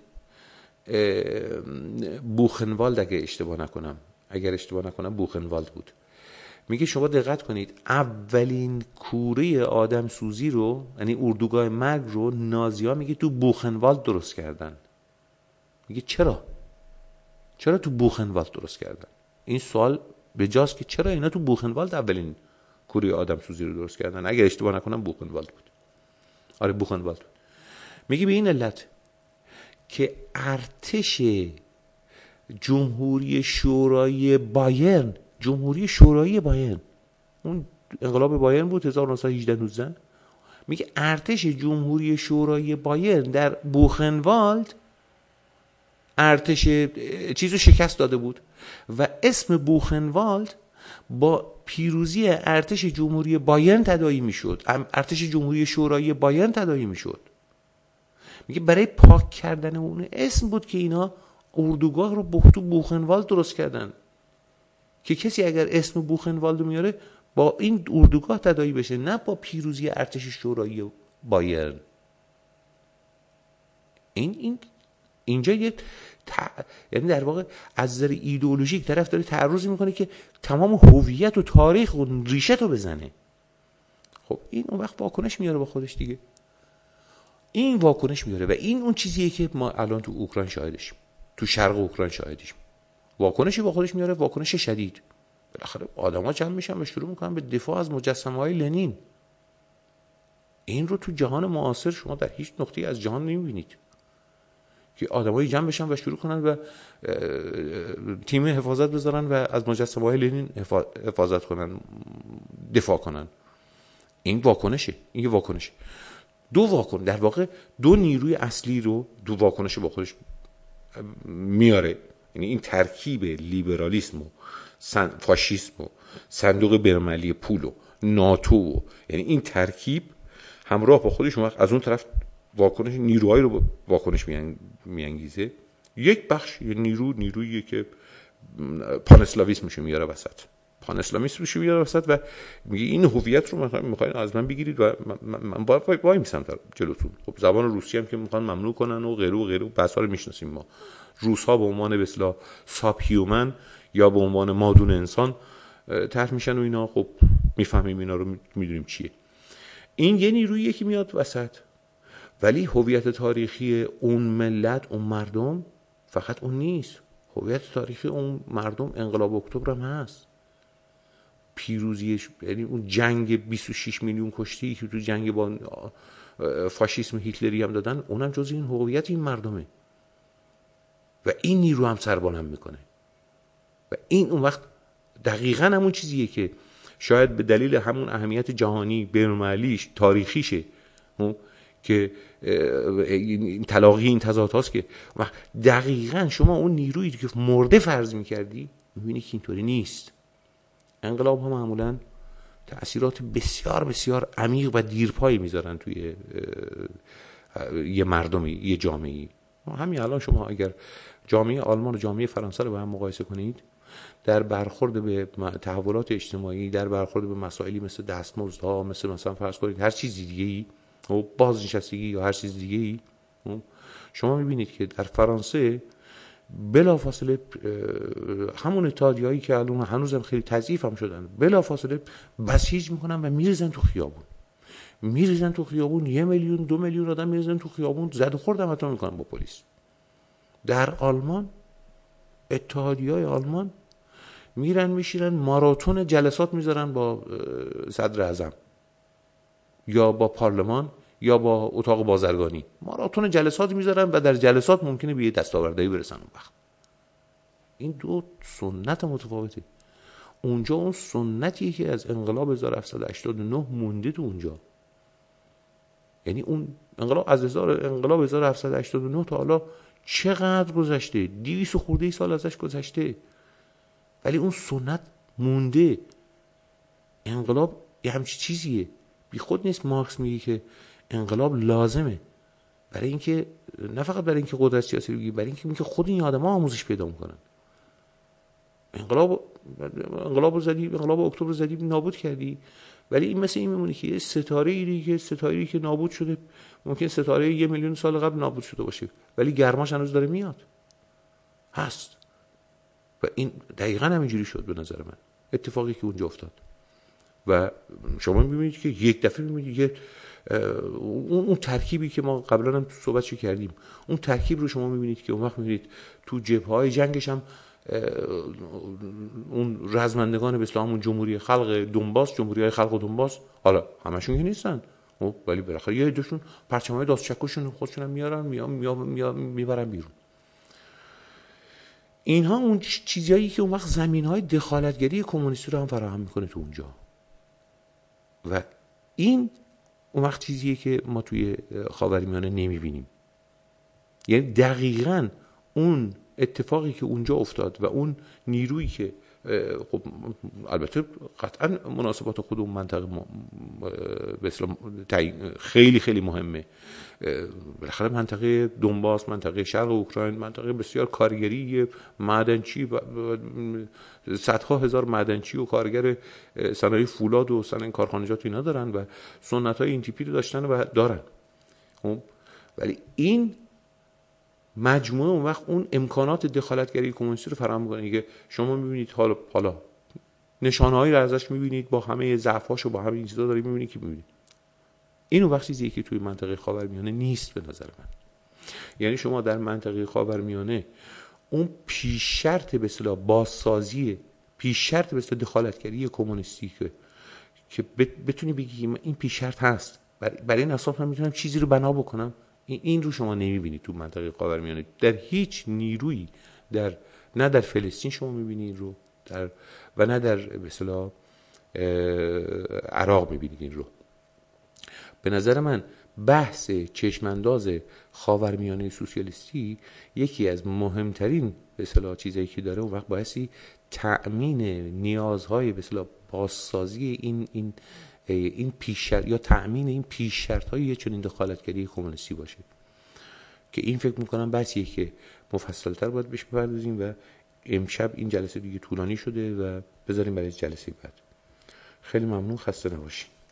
بوخنوالد اگر اشتباه نکنم بوخنوالد بود، میگه شما دقت کنید اولین کوره آدم سوزی رو، یعنی اردوگاه مرگ رو، نازی‌ها میگه تو بوخنوالد درست کردن. میگه چرا تو بوخنوالد درست کردن؟ این سوال بجاست که چرا اینا تو بوخنوالد اولین کوره آدم سوزی رو درست کردن. اگر اشتباه نکنم بوخنوالد بود. آره بوخنوالد بود. میگه به این علت که ارتش جمهوری شورای بایرن، اون انقلاب بایرن بود 1918-19، میگه ارتش جمهوری شورای بایرن در بوخنوالد ارتش چیزو شکست داده بود و اسم بوخنوالد با پیروزی ارتش جمهوری بایرن تداعی میشد، ارتش جمهوری شورای بایرن تداعی میشد. میگه برای پاک کردن اون اسم بود که اینا اردوگاه رو تو بوخنوالد درست کردن که کسی اگر اسم بوخنوالد رو میاره با این اردوگاه تداعی بشه، نه با پیروزی ارتش شورایی بایرن. اینجا یعنی در واقع از نظر ایدئولوژیک طرف داره تعرض میکنه که تمام هویت و تاریخ و ریشه تو بزنه. خب این اون وقت واکنش میاره با خودش دیگه، این واکنش میاره و این اون چیزیه که ما الان تو اوکراین شاهدشیم، تو شرق اوکراین شاهدشیم. واکنشی با خودش میاره، واکنش شدید. بالاخره آدما جمع میشن و شروع میکنن به دفاع از مجسمه‌های لنین. این رو تو جهان معاصر شما در هیچ نقطه‌ای از جهان نمیبینید که آدمایی جمع بشن و شروع کنن و تیم حفاظت بذارن و از مجسمه‌های لنین حفاظت کنن، دفاع کنن. این واکنشه. این واکنشه. در واقع دو نیروی اصلی رو دو واکنش با خودش میاره. یعنی این ترکیب لیبرالیسم و فاشیسم و صندوق بین‌المللی پول و ناتو، یعنی این ترکیب همراه با خودش از اون طرف واکنش نیروهایی رو واکنش میانگیزه. یک بخش نیرویی که پان اسلاویسمش میاره وسط، پان اسلامیسمش میاره وسط و میگه این هویت رو میخواین از من بگیرید و من وای میسم جلوتون. خب زبان روسی هم که میخوان ممنوع کنن و غیره و غیره، بحثا رو میشناسیم ما. روس ها به عنوان به اصطلاح ساب هیومن یا به عنوان مادون انسان طرح میشن و اینا. خب میفهمیم اینا رو، میدونیم چیه. این یه نیرویی که میاد وسط، ولی هویت تاریخی اون ملت، اون مردم فقط اون نیست. هویت تاریخی اون مردم انقلاب اکتبر هم هست، پیروزیش، یعنی اون جنگ 26 میلیون کشتی که تو جنگ با فاشیسم هیتلری هم دادن، اونم جز این هویت این مردمه و این نیرو هم سربلند میکنه. و این اون وقت دقیقاً همون چیزیه که شاید به دلیل همون اهمیت جهانی بین‌المللیش تاریخیشه که این تلاقی این تضاد هاست که دقیقاً شما اون نیرویی که مرده فرض میکردی میبینی که اینطوری نیست. انقلاب ها معمولاً تأثیرات بسیار بسیار عمیق و دیرپایی میذارن توی یه مردمی، یه جامعه‌ای. همین الان شما اگر جامعه آلمان و جامعه فرانسه رو با هم مقایسه کنید، در برخورد به تحولات اجتماعی، در برخورد به مسائلی مثل دستمزدها، مثلا فرض کنید هر چیز دیگه‌ای و بازنشستگی یا هر چیز دیگه‌ای، شما می‌بینید که در فرانسه بلافاصله همون اتحادیه‌ای که الان هنوزم خیلی تضعیف هم شدن، بلافاصله بسیج میکنن و میریزن تو خیابون. 1 میلیون 2 میلیون آدم میریزن تو خیابون، زد و خورد هم حتی میکنن با پلیس. در آلمان اتحادیه‌های آلمان میرن میشینن ماراتون جلسات میذارن با صدر اعظم یا با پارلمان یا با اتاق بازرگانی، ماراتون جلسات میذارن و در جلسات ممکنه به دستاوردهایی برسن. اون وقت این دو سنت متفاوته. اونجا اون سنتیه که از انقلاب 1789 مونده تو اونجا، یعنی اون انقلاب از انقلاب 1789 تا حالا چقدر گذشته؟ 200 خورده سال ازش گذشته، ولی اون سنت مونده. انقلاب یه همچی چیزیه، بی خود نیست. مارکس میگه که انقلاب لازمه برای اینکه نه فقط برای اینکه قدرت سیاسی بگیری، برای اینکه میگه خود این آدم‌ها آموزش پیدا میکنن. انقلاب رو زدی، انقلاب اکتبر رو زدی، نابود کردی، ولی این مثل این میمونه که یه ستاره‌ای که نابود شده، ممکن ستاره 1 میلیون سال قبل نابود شده باشه، ولی گرماش هنوز داره میاد، هست. و این دقیقاً همینجوری شد به نظر من اتفاقی که اونجا افتاد. و شما میبینید که یک دفعه میبینید اون ترکیبی که ما قبلا هم صحبتش کردیم، اون ترکیب رو شما میبینید که اون وقت میبینید تو جبهه‌های جنگش هم اون رزمندگان به اسلام، اون جمهوری خلق دونباس، جمهوری‌های خلق دونباس، حالا همشون که نیستن ولی بالاخره یه عده‌شون پرچم‌های داستچکشون خودشون هم میارن میبرن بیرون. اینها اون چیزایی که اون وقت زمین‌های دخالتگری کمونیستی رو هم فراهم میکنه تو اونجا. و این اون وقت چیزیه که ما توی خاورمیانه نمیبینیم. یعنی دقیقاً اون اتفاقی که اونجا افتاد و اون نیرویی که خب البته قطعا مناسبات خود اون منطقه به اصطلاح خیلی خیلی مهمه. بالاخره منطقه دونباس، منطقه شرق اوکراین، منطقه بسیار کارگری، معدنچی، صدها هزار معدنچی و کارگر صنایع فولاد و صنایع کارخانجات اینا دارن و سنت‌های این تیپی رو داشتن و دارن. ولی این مجموعه اون وقت اون امکانات دخالتگری کمونیستی رو فراهم می‌کنه که شما می‌بینید حالا نشانه‌هایی رو ازش می‌بینید، با همه ضعف‌هاش و با همه این چیزا دارید می‌بینید که می‌بینید. این اون وقت چیزیه که توی منطقه خاورمیانه نیست به نظر من. یعنی شما در منطقه خاورمیانه اون پیش شرط به اصطلاح بازسازی پیش شرط به اصطلاح دخالتگری کمونیستی که بتونی بگی این پیش شرط هست، برای این اساس من میتونم چیزی رو بنا بکنم. این رو شما نمیبینید تو منطقه خاورمیانه در هیچ نیرویی، نه در فلسطین شما میبینید این رو، و نه در به اصطلاح عراق میبینید این رو. به نظر من بحث چشمانداز خاورمیانه سوسیالیستی یکی از مهمترین به اصطلاح چیزایی که داره، اون وقت بایستی تأمین نیازهای به اصطلاح بازسازی این پیش شرط یا تأمین این پیش شرط‌های چنین دخالتگری کمونیستی باشه، که این فکر می‌کنم بحثیه که مفصل‌تر باید بهش بپردازیم و امشب این جلسه دیگه طولانی شده و بذاریم برای جلسه بعد. خیلی ممنون، خسته نباشید.